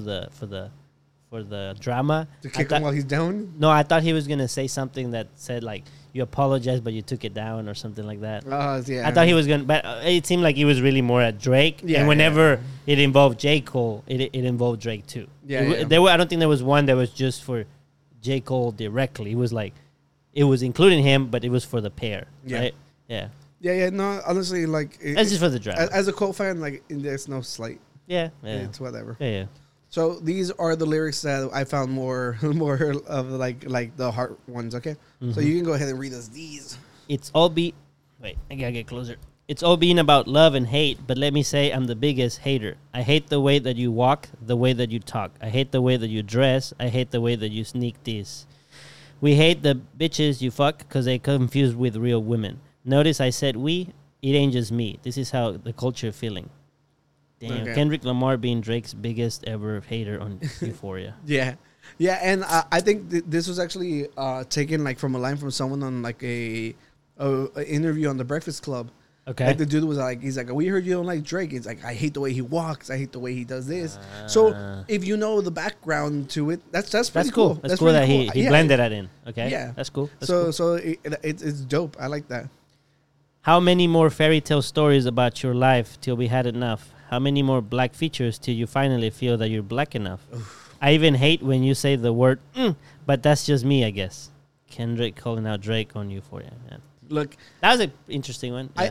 S2: the drama.
S1: To
S2: I
S1: kick
S2: thought-
S1: him while he's down.
S2: No, I thought he was gonna say something that said like you apologize, but you took it down, or something like that.
S1: Yeah.
S2: I thought he was gonna, but it seemed like he was really more at Drake.
S1: Yeah,
S2: and whenever it involved J. Cole, it involved Drake too.
S1: Yeah,
S2: It
S1: yeah.
S2: There were, I don't think there was one that was just for J. Cole directly. It was like, it was including him, but it was for the pair,
S1: Yeah.
S2: right? Yeah,
S1: Yeah. No, honestly, like
S2: that's just for the drama.
S1: as a Cole fan, like there's no slight.
S2: yeah.
S1: It's whatever.
S2: Yeah.
S1: So these are the lyrics that I found more of like the heart ones. Okay, so you can go ahead and read us these.
S2: It's all be. Wait, I gotta get closer. It's all being about love and hate, but let me say I'm the biggest hater. I hate the way that you walk, the way that you talk. I hate the way that you dress. I hate the way that you sneak this. We hate the bitches you fuck because they confused with real women. Notice I said we. It ain't just me. This is how the culture feeling. Damn,
S1: Okay.
S2: Kendrick Lamar being Drake's biggest ever hater on Euphoria.
S1: Yeah, and I think this was actually taken like from a line from someone on like a interview on the Breakfast Club.
S2: Okay.
S1: Like the dude was like, he's like, we heard you don't like Drake. It's like, I hate the way he walks. I hate the way he does this. So if you know the background to it, that's pretty
S2: That's cool. That's cool that
S1: pretty
S2: he
S1: Yeah.
S2: blended that in. Okay.
S1: Yeah.
S2: That's cool. That's
S1: So
S2: cool.
S1: it's dope. I like that.
S2: How many more fairy tale stories about your life till we had enough? How many more black features till you finally feel that you're black enough? I even hate when you say the word, but that's just me, I guess. Kendrick calling out Drake on Euphoria. Yeah.
S1: Look,
S2: That was an interesting one. Yeah.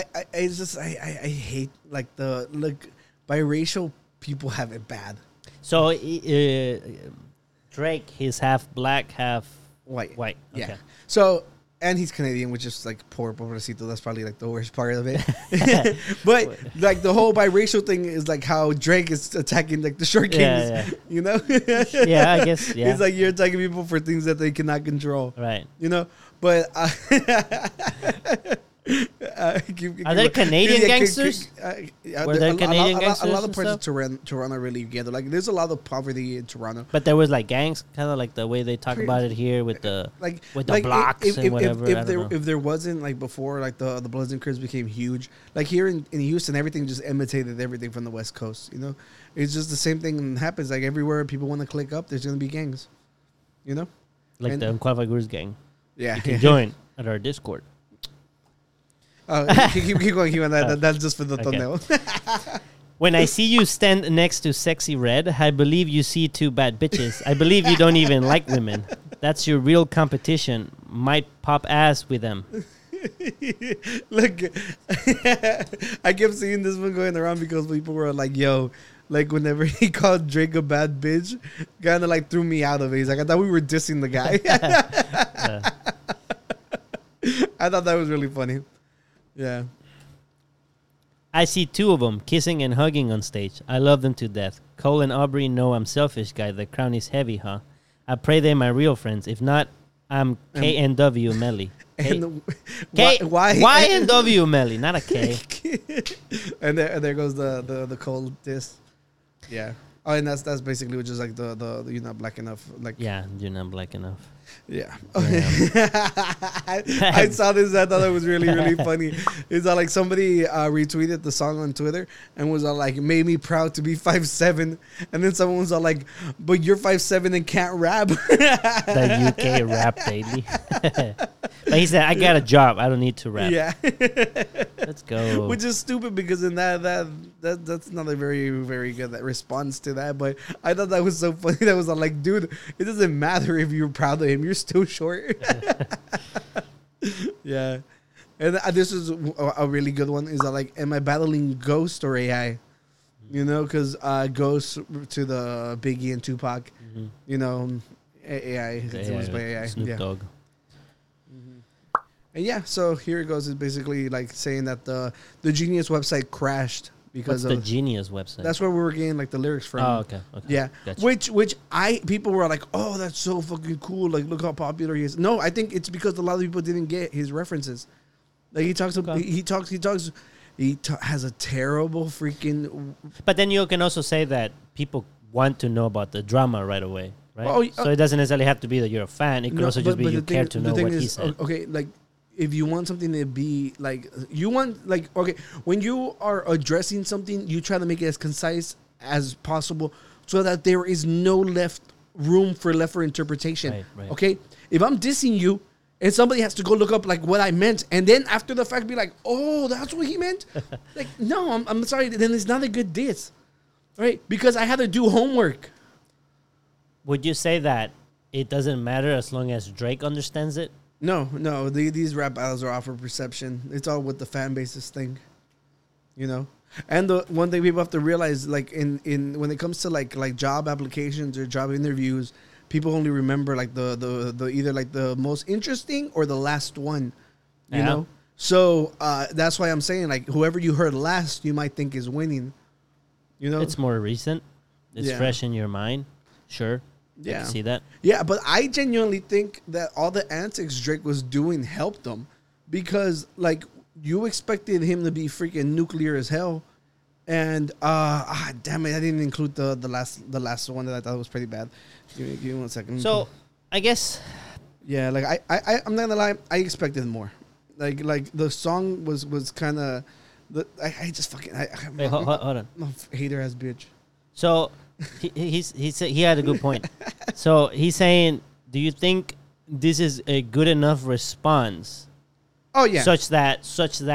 S1: I hate like the biracial people have it bad.
S2: So Drake, he's half black, half
S1: White.
S2: white.
S1: Yeah.
S2: Okay.
S1: So, and he's Canadian, which is like poor pobrecito. That's probably like the worst part of it. But like the whole biracial thing is like how Drake is attacking like the short kings,
S2: Yeah,
S1: you know?
S2: Yeah, I guess. Yeah.
S1: It's like you're attacking people for things that they cannot control,
S2: Right.
S1: you know? But
S2: Are there Canadian gangsters? Were there Canadian
S1: a
S2: gangsters
S1: lot of
S2: and
S1: parts of
S2: stuff?
S1: Toronto really together. Like there's a lot of poverty in Toronto.
S2: But there was like gangs, kind of like the way they talk about it here with the with the blocks and whatever. I don't know.
S1: If there wasn't like before, like the Bloods and Crips became huge. Like here in Houston, everything just imitated everything from the West Coast. You know, it's just the same thing happens. Like everywhere people want to click up, there's gonna be gangs. You know,
S2: Like
S1: and-
S2: the Unqualified Gurus gang.
S1: yeah.
S2: You can join at our Discord.
S1: Keep going. That's just for the
S2: Okay.
S1: thumbnail.
S2: When I see you stand next to Sexy Red, I believe you see 2 bad bitches. I believe you don't even like women. That's your real competition. Might pop ass with them.
S1: Look, I kept seeing this one going around because people were like, "Yo." Like whenever he called Drake a bad bitch, kind of like threw me out of it. He's like, I thought we were dissing the guy. I thought that was really funny. Yeah.
S2: I see 2 of them kissing and hugging on stage. I love them to death. Cole and Aubrey know I'm selfish guy. The crown is heavy, huh? I pray they're my real friends. If not, I'm KNW Melly.
S1: And
S2: YNW Melly, not a K.
S1: And there goes the cold diss. Yeah. Oh, and that's basically just like the you're not black enough. Like
S2: Yeah, you're not black enough.
S1: Yeah. I saw this. I thought it was really, really funny. It's like somebody retweeted the song on Twitter and was all like, made me proud to be 5'7". And then someone was all like, but you're 5'7" and can't rap.
S2: The UK rap daily. But he said, I got a job. I don't need to rap.
S1: Yeah.
S2: Let's go.
S1: Which is stupid because in that's not a very, very good response to that. But I thought that was so funny. That was all like, dude, it doesn't matter if you're proud of him. You're still short. Yeah. And this is a really good one. Is that like, am I battling Ghost or AI? You know, because Ghost to the Biggie and Tupac. Mm-hmm. You know, AI. It was by AI.
S2: Snoop Dogg.
S1: And yeah, so here it goes. It's basically like saying that the Genius website crashed because
S2: What's the Genius website?
S1: That's where we were getting like the lyrics from.
S2: Oh, okay.
S1: Yeah,
S2: gotcha.
S1: which people were like, oh, that's so fucking cool. Like, look how popular he is. No, I think it's because a lot of people didn't get his references. Like he talks, he has a terrible freaking.
S2: But then you can also say that people want to know about the drama right away, right?
S1: Oh,
S2: so it doesn't necessarily have to be that you're a fan. It could also just be you care to know what he said.
S1: Okay, like. If you want something to be like, you want like, okay, when you are addressing something, you try to make it as concise as possible so that there is no room for interpretation.
S2: Right.
S1: Okay, if I'm dissing you and somebody has to go look up like what I meant and then after the fact be like, oh, that's what he meant. Like, no, I'm sorry. Then it's not a good diss, right? Because I had to do homework.
S2: Would you say that it doesn't matter as long as Drake understands it?
S1: No. These rap battles are off for perception. It's all with the fan bases thing, you know. And the one thing people have to realize, like in when it comes to like job applications or job interviews, people only remember like the either like the most interesting or the last one, you know. So that's why I'm saying like whoever you heard last, you might think is winning. You know,
S2: it's more recent. It's fresh in your mind. Sure.
S1: Yeah.
S2: I can see that.
S1: Yeah, but I genuinely think that all the antics Drake was doing helped him because, like, you expected him to be freaking nuclear as hell, and damn it, I didn't include the last one that I thought was pretty bad. Give me 1 second.
S2: So, I guess,
S1: yeah, like I'm not gonna lie, I expected more. Like the song was kind of, I just fucking
S2: wait, hold on,
S1: hater ass bitch.
S2: So. He said he had a good point. So he's saying, do you think this is a good enough response?
S1: Oh yeah.
S2: Such that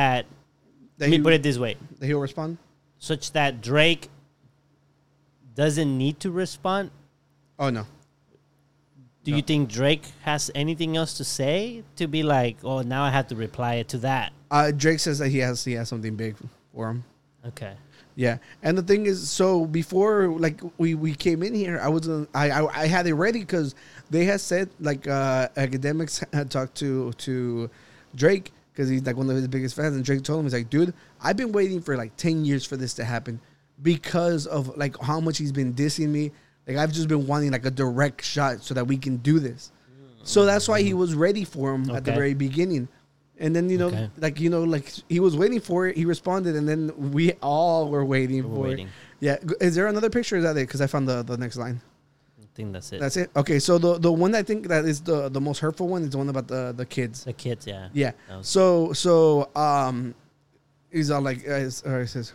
S2: let me put it this way.
S1: That he'll respond?
S2: Such that Drake doesn't need to respond?
S1: Oh no.
S2: Do you think Drake has anything else to say to be like, oh, now I have to reply to that?
S1: Drake says that he has something big for him.
S2: Okay.
S1: Yeah, and the thing is, so before like we came in here, I had it ready because they had said like academics had talked to Drake because he's like one of his biggest fans, and Drake told him, he's like, dude, I've been waiting for like 10 years for this to happen because of like how much he's been dissing me. Like I've just been wanting like a direct shot so that we can do this. So that's why he was ready for him at the very beginning. And then, like he was waiting for it. He responded, and then we all were waiting for it. Yeah. Is there another picture? Is that it? Because I found the next line.
S2: I think that's it.
S1: That's it? Okay. So the one I think that is the most hurtful one is the one about the kids.
S2: The kids, yeah.
S1: Yeah. So he's all like, he says,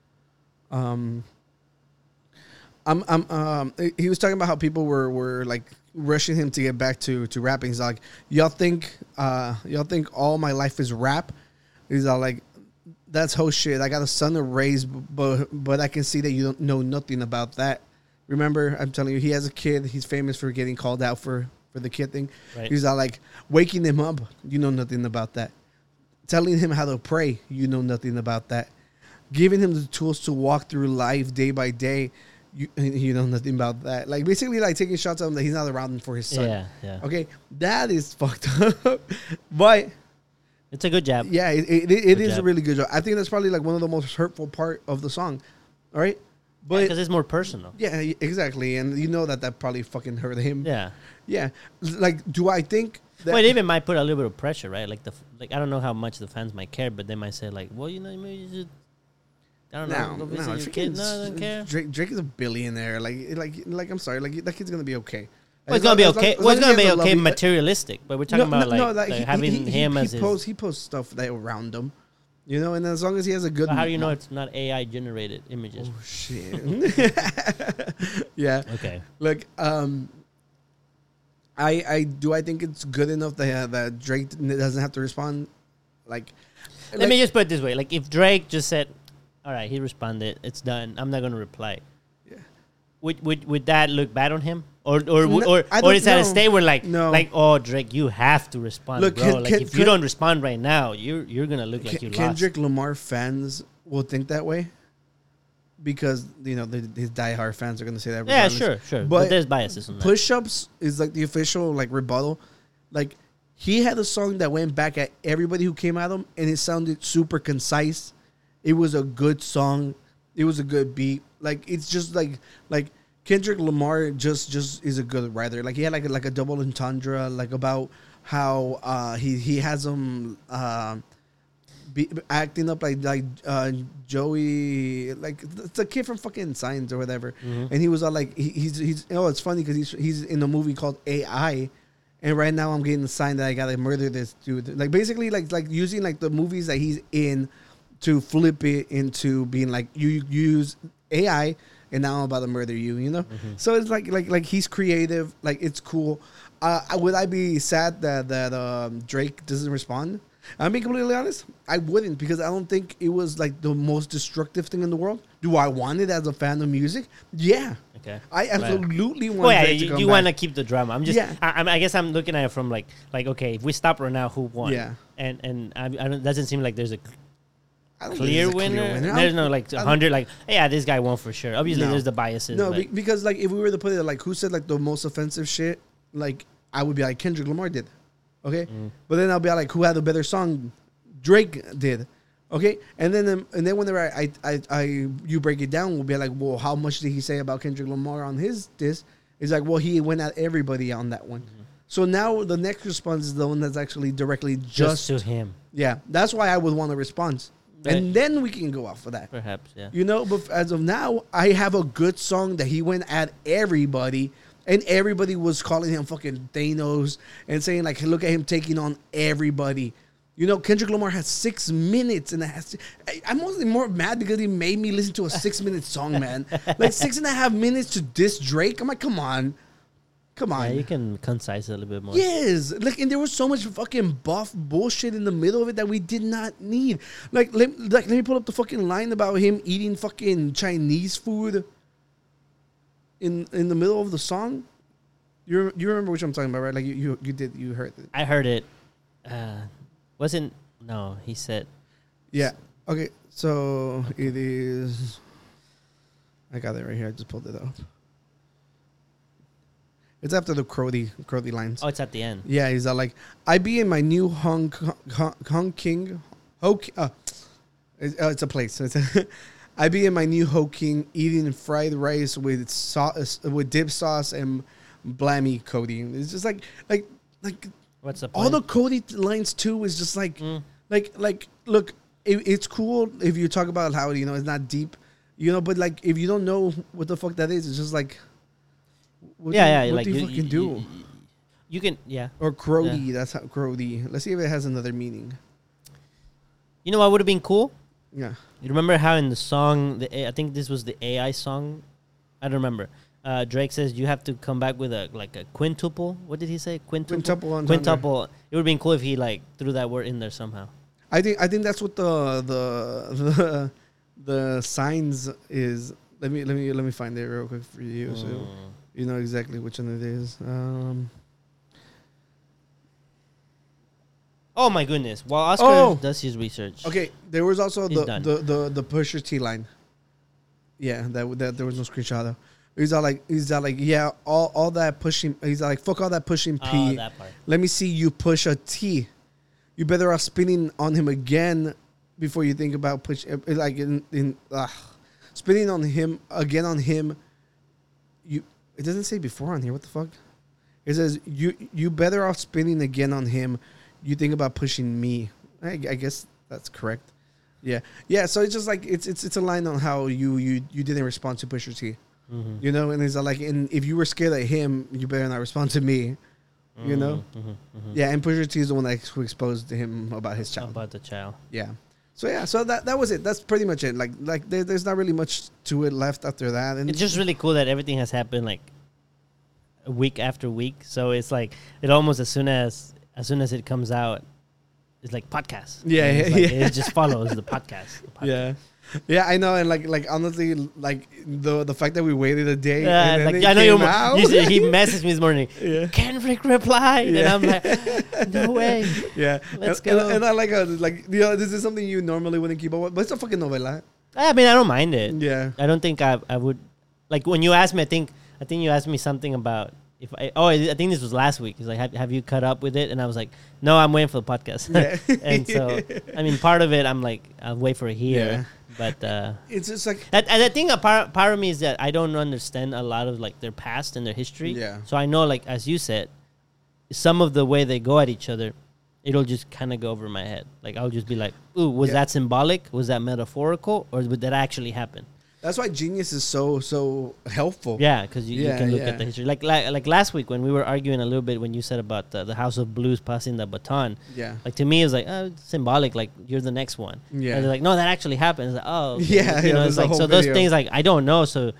S1: he was talking about how people were like rushing him to get back to rapping. He's like, y'all think all my life is rap? He's all like, that's whole shit. I got a son to raise, but I can see that you don't know nothing about that. Remember, I'm telling you, he has a kid. He's famous for getting called out for the kid thing. Right. He's all like, waking him up, you know nothing about that. Telling him how to pray, you know nothing about that. Giving him the tools to walk through life day by day, you know nothing about that. Like basically like taking shots at him that he's not around for his son.
S2: Yeah.
S1: Okay, that is fucked up. But
S2: it's a good job.
S1: Yeah, it is a really good job. I think that's probably like one of the most hurtful part of the song. All right, but
S2: because it's more personal.
S1: Yeah, exactly, and you know that probably fucking hurt him.
S2: Yeah.
S1: Like, do I think
S2: Well, it even might put a little bit of pressure, right? Like like I don't know how much the fans might care, but they might say like, well, you know, maybe you should. I don't know. Go visit your kid. No, I don't care.
S1: Drake is a billionaire. Like I'm sorry. Like that kid's gonna be okay.
S2: Well, it's gonna be okay. Well, it's gonna be okay materialistic, but we're talking about having him as his.
S1: He posts stuff that around him, you know, and as long as he has a good.
S2: But how do you know it's not AI generated images?
S1: Oh shit. Yeah.
S2: Okay.
S1: Look, I think it's good enough that Drake doesn't have to respond.
S2: Let me just put it this way: like if Drake just said, "All right, he responded, it's done. I'm not gonna reply."
S1: Yeah.
S2: Would that look bad on him? Or is that a state where like oh Drake, you have to respond,
S1: look,
S2: bro. If you don't respond right now, you're gonna look like you lost.
S1: Kendrick Lamar fans will think that way because you know his diehard fans are gonna say that.
S2: Yeah, sure. But there's biases on that.
S1: Push-Ups is like the official like rebuttal. Like he had a song that went back at everybody who came at him, and it sounded super concise. It was a good song. It was a good beat. Like it's just like Kendrick Lamar just is a good writer. Like he had like a double entendre like about how he has him acting up like Joey, like it's a kid from fucking Signs or whatever. Mm-hmm. And he was all like he's it's funny because he's in a movie called AI, and right now I'm getting the sign that I gotta murder this dude. Like basically like using like the movies that he's in to flip it into being like you use AI. And now I'm about to murder you, you know? Mm-hmm. So it's like he's creative. Like, it's cool. Would I be sad that Drake doesn't respond? I'm being completely honest. I wouldn't because I don't think it was, like, the most destructive thing in the world. Do I want it as a fan of music? Yeah.
S2: Okay.
S1: I absolutely want Drake to come back.
S2: You want to keep the drama. I'm just... Yeah. I guess I'm looking at it from, like, okay, if we stop right now, who won?
S1: Yeah.
S2: And it doesn't seem like there's a... Clear winner. There's no like 100 like this guy won for sure. Obviously there's the biases.
S1: No, because like if we were to put it like who said like the most offensive shit, like I would be like Kendrick Lamar did, okay. But then I'll be like who had a better song, Drake did, okay. And then whenever I you break it down, we'll be like, well, how much did he say about Kendrick Lamar on his disc? It's like, well, he went at everybody on that one. Mm-hmm. So now the next response is the one that's actually directly just
S2: to him.
S1: Yeah, that's why I would want a response. And then we can go off of that.
S2: Perhaps, yeah.
S1: You know, but as of now, I have a good song that he went at everybody, and everybody was calling him fucking Thanos and saying, like, look at him taking on everybody. You know, Kendrick Lamar has 6 minutes, and I'm mostly more mad because he made me listen to a 6-minute song, man. Like, 6.5 minutes to diss Drake? I'm like, come on. Yeah,
S2: you can concise it a little bit more.
S1: Yes. Like, and there was so much fucking buff bullshit in the middle of it that we did not need. Like, let me pull up the fucking line about him eating fucking Chinese food in the middle of the song. You remember which I'm talking about, right? Like, you heard it.
S2: I heard it. He said.
S1: Yeah. Okay. So it is. I got it right here. I just pulled it up. It's after the Crody lines.
S2: Oh, it's at the end.
S1: Yeah, he's like, I be in my new Hong King. It's a place. I be in my new Ho King eating fried rice with sauce, with dip sauce and blammy Cody. It's just like
S2: what's the point?
S1: All the Cody lines too is just like look, it's cool if you talk about how you know it's not deep, you know, but like if you don't know what the fuck that is, it's just like. What do you fucking do?
S2: You can, yeah.
S1: Or Crody, yeah. That's how Crody. Let's see if it has another meaning.
S2: You know what would have been cool?
S1: Yeah.
S2: You remember how in the song, I think this was the AI song? I don't remember. Drake says you have to come back with a quintuple. What did he say? Quintuple. Quintuple. It would have been cool if he like threw that word in there somehow.
S1: I think that's what the signs is. Let me find it real quick for you. So you know exactly which one it is.
S2: Oh my goodness! While Oscar does his research,
S1: okay, there was also the Pusha T line. Yeah, that there was no screenshot though. He's all like, yeah, all that pushing. He's like, fuck all that pushing P.
S2: That part.
S1: Let me see you push a T. You better off spinning on him again before you think about push. Like spinning on him again on him. It doesn't say before on here. What the fuck? It says you better off spinning again on him. You think about pushing me. I guess that's correct. Yeah. So it's just like it's a line on how you didn't respond to Pusha T. Mm-hmm. You know, and it's like, and if you were scared at him, you better not respond to me. You know. Yeah, and Pusha T is the one that who exposed him about his child.
S2: About the child.
S1: Yeah. So that was it. That's pretty much it. Like there's not really much to it left after that. And
S2: it's just really cool that everything has happened like week after week. So it's like it almost as soon as it comes out, it's like podcast.
S1: Yeah,
S2: It just follows the podcast.
S1: Yeah, I know, and like honestly, like the fact that we waited a day, and
S2: like
S1: then
S2: I know
S1: out.
S2: he messaged me this morning. Kendrick replied, and I'm like, no way.
S1: Yeah,
S2: let's go.
S1: And I like this is something you normally wouldn't keep up with, but it's a fucking novela.
S2: I mean, I don't mind it.
S1: Yeah,
S2: I don't think I would like when you asked me. I think you asked me something about. I think this was last week. It's like, have you caught up with it? And I was like, no, I'm waiting for the podcast.
S1: Yeah.
S2: And so, I mean, part of it, I'm like, I'll wait for it here. Yeah. But
S1: it's just like,
S2: and I think a part of me is that I don't understand a lot of like their past and their history.
S1: Yeah.
S2: So I know, like as you said, some of the way they go at each other, it'll just kind of go over my head. Like I'll just be like, ooh, was that symbolic? Was that metaphorical? Or would that actually happen?
S1: That's why Genius is so helpful.
S2: Yeah, because you can look at the history. Like last week when we were arguing a little bit when you said about the House of Blues passing the baton.
S1: Yeah.
S2: Like to me, it's like it's symbolic. Like you're the next one.
S1: Yeah.
S2: And they're like, no, that actually happened. It's like, oh. Okay.
S1: Yeah.
S2: You know, it's like so
S1: video.
S2: those things like I don't know. So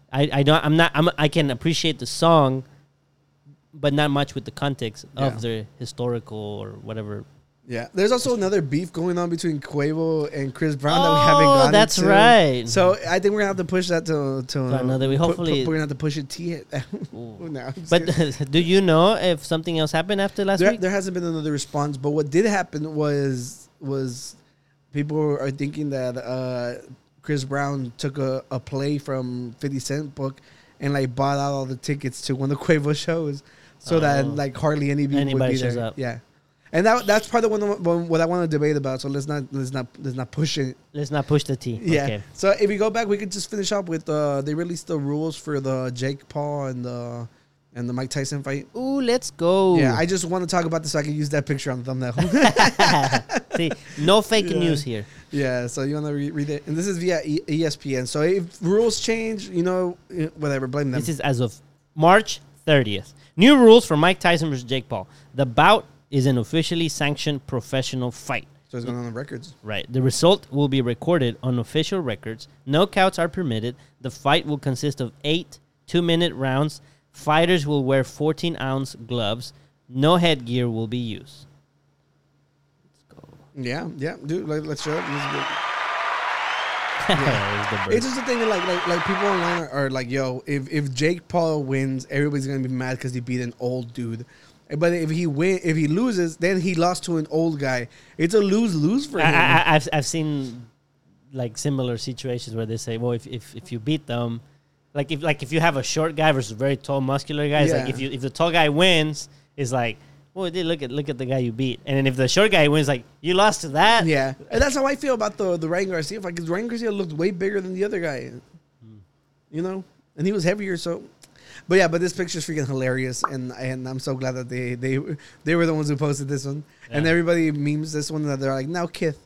S2: I can appreciate the song, but not much with the context of the historical or whatever.
S1: Yeah, there's also another beef going on between Quavo and Chris Brown that we haven't gotten
S2: that's
S1: to.
S2: right.
S1: So I think we're gonna have to push that to
S2: another week. Hopefully,
S1: we're gonna have to push it now.
S2: But do you know if something else happened after last week?
S1: There hasn't been another response. But what did happen was people are thinking that Chris Brown took a play from 50 Cent book and like bought out all the tickets to one of the Quavo shows, so that like hardly anybody would be there.
S2: Up.
S1: Yeah. And that's part of what I want to debate about. So let's not push it.
S2: Let's not push the T.
S1: Yeah.
S2: Okay.
S1: So if we go back, we could just finish up with they released the rules for the Jake Paul and the Mike Tyson fight.
S2: Ooh, let's go.
S1: Yeah, I just want to talk about this so I can use that picture on the thumbnail.
S2: See, no fake news here.
S1: Yeah. So you want to read it, and this is via ESPN. So if rules change, whatever, blame them.
S2: This is as of March 30th. New rules for Mike Tyson versus Jake Paul. The bout is an officially sanctioned professional fight.
S1: So it's going on the records.
S2: Right. The result will be recorded on official records. Knockouts are permitted. The fight will consist of 8 2-minute rounds. Fighters will wear 14-ounce gloves. No headgear will be used. Let's go.
S1: Yeah, dude. Let's show it. This is good.
S2: Yeah.
S1: It's just the thing that like people online are like, yo, if Jake Paul wins, everybody's gonna be mad because he beat an old dude. But if he loses, then he lost to an old guy. It's a lose-lose for him.
S2: I've seen like similar situations where they say, well, if you beat them, if you have a short guy versus a very tall, muscular guy, it's like if the tall guy wins, it's like, well, look at the guy you beat, and then if the short guy wins, like you lost to that.
S1: Yeah, and that's how I feel about the Ryan Garcia fight, because Ryan Garcia looked way bigger than the other guy, and he was heavier. So, but this picture's freaking hilarious, and I'm so glad that they were the ones who posted this one, and everybody memes this one that they're like, now Kith.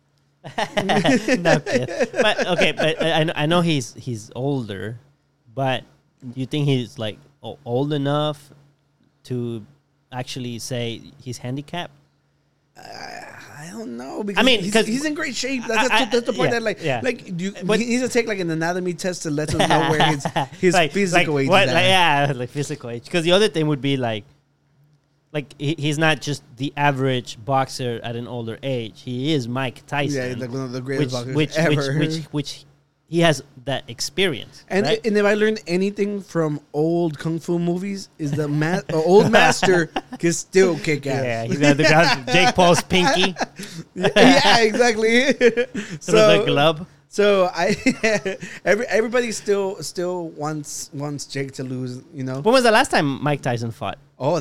S2: No kid. But okay, but I know he's older, but you think he's like old enough to actually say he's handicapped?
S1: I don't know.
S2: I mean,
S1: because he's in great shape. That's the point. He needs to take like an anatomy test to let us know where his physical age is at.
S2: Like physical age. Because the other thing would be like he's not just the average boxer at an older age. He is Mike Tyson.
S1: Yeah, like one of the greatest boxers ever.
S2: Which he has that experience.
S1: And
S2: right?
S1: and if I learned anything from old kung fu movies, is the old master can still kick ass.
S2: Yeah, he's got the Jake Paul's pinky.
S1: Yeah, exactly.
S2: So the glove.
S1: So everybody still wants Jake to lose.
S2: When was the last time Mike Tyson fought?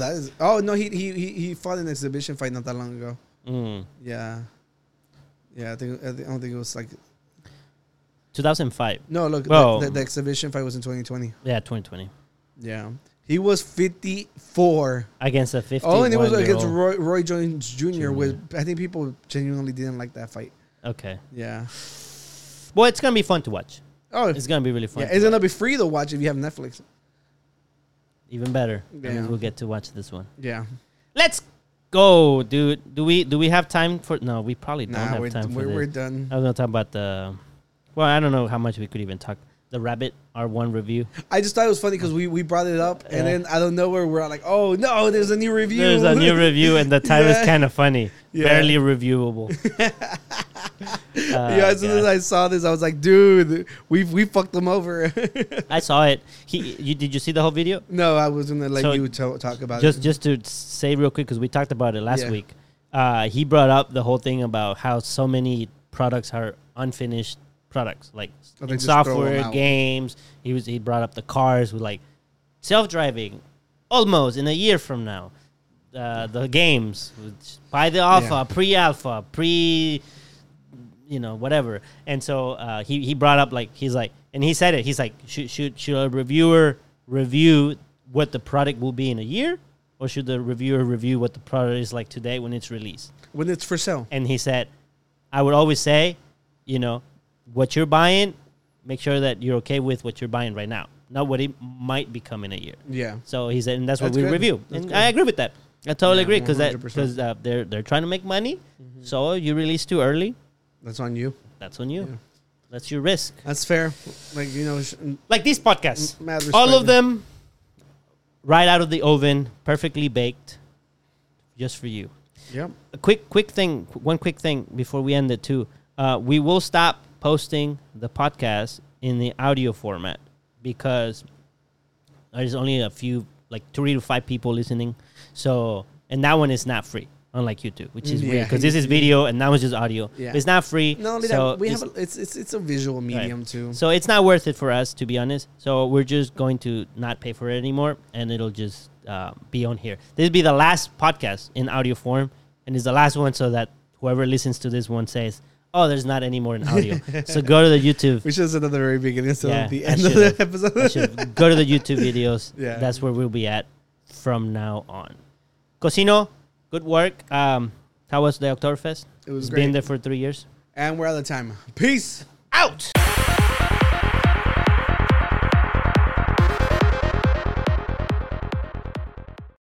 S1: He fought an exhibition fight not that long ago. Yeah. I don't think it was like
S2: 2005.
S1: No, look, the exhibition fight was in 2020.
S2: Yeah, 2020.
S1: Yeah, He was 54.
S2: against a 50.
S1: Oh, and it was against Roy Jones Jr. With I think people genuinely didn't like that fight.
S2: Okay.
S1: Yeah.
S2: Well, it's gonna be fun to watch.
S1: Oh,
S2: It's gonna be really fun.
S1: yeah. It's gonna be free to watch if you have Netflix.
S2: Even better. That
S1: Yeah.
S2: means we'll get to watch this one.
S1: Yeah.
S2: Let's go, dude. Do we have time for? No, we probably don't
S1: Nah,
S2: have
S1: we're,
S2: time for
S1: we're
S2: this.
S1: done.
S2: I was gonna talk about the. Well, I don't know how much we could even talk. The Rabbit R1 review.
S1: I just thought it was funny because we brought it up, and then out of nowhere we're like, "Oh no, there's a new review."
S2: There's a new review, and the title is kind of funny.
S1: Yeah.
S2: Barely reviewable.
S1: Yeah, as soon as I saw this, I was like, "Dude, we fucked them over."
S2: I saw it. Did you see the whole video?
S1: No, I was gonna let
S2: So,
S1: you talk about
S2: Just
S1: it.
S2: just to say real quick, because we talked about it last
S1: Yeah.
S2: week. He brought up the whole thing about how so many products are unfinished products, like
S1: Oh, they
S2: in
S1: just throw 'em
S2: software,
S1: out.
S2: games. He brought up the cars with like self-driving, almost in a year from now. The games, buy the alpha, pre-alpha, whatever. And so he brought up like he's like, and he said it. He's like, should a reviewer review what the product will be in a year, or should the reviewer review what the product is like today when it's released?
S1: When it's for sale.
S2: And he said, I would always say, what you're buying, make sure that you're okay with what you're buying right now, not what it might become in a year.
S1: Yeah.
S2: So he said, and that's what
S1: That's
S2: we
S1: good.
S2: review.
S1: That's
S2: And
S1: good.
S2: I agree with that. I totally
S1: Yeah,
S2: agree because
S1: 100%.
S2: they're trying to make money. So you release too early,
S1: That's on you.
S2: that's on you.
S1: Yeah.
S2: That's your risk.
S1: That's fair. Like
S2: Like these podcasts,
S1: mad respect.
S2: all of them, right out of the oven, perfectly baked, just for you.
S1: Yep.
S2: A one quick thing before we end it too. We will stop posting the podcast in the audio format because there's only a few, like 3 to 5 people listening. So, and that one is not free, unlike YouTube, which is weird
S1: Yeah.
S2: because this is video and that was just audio.
S1: Yeah.
S2: It's not free.
S1: Not only
S2: so
S1: that, we
S2: it's-
S1: have it's a visual medium too.
S2: So it's not worth it for us, to be honest. So we're just going to not pay for it anymore, and it'll just be on here. This will be the last podcast in audio form, and it's the last one so that whoever listens to this one says, oh, there's not any more in audio. So go to the YouTube.
S1: We should have said at the very beginning instead
S2: Yeah,
S1: of the
S2: I
S1: end of
S2: should've.
S1: the episode.
S2: I should go to the YouTube videos.
S1: Yeah.
S2: That's where we'll be at from now on. Cosino, good work. How was the Oktoberfest?
S1: It was
S2: It's
S1: great.
S2: been there for 3 years.
S1: And we're out of time. Peace.
S2: Out!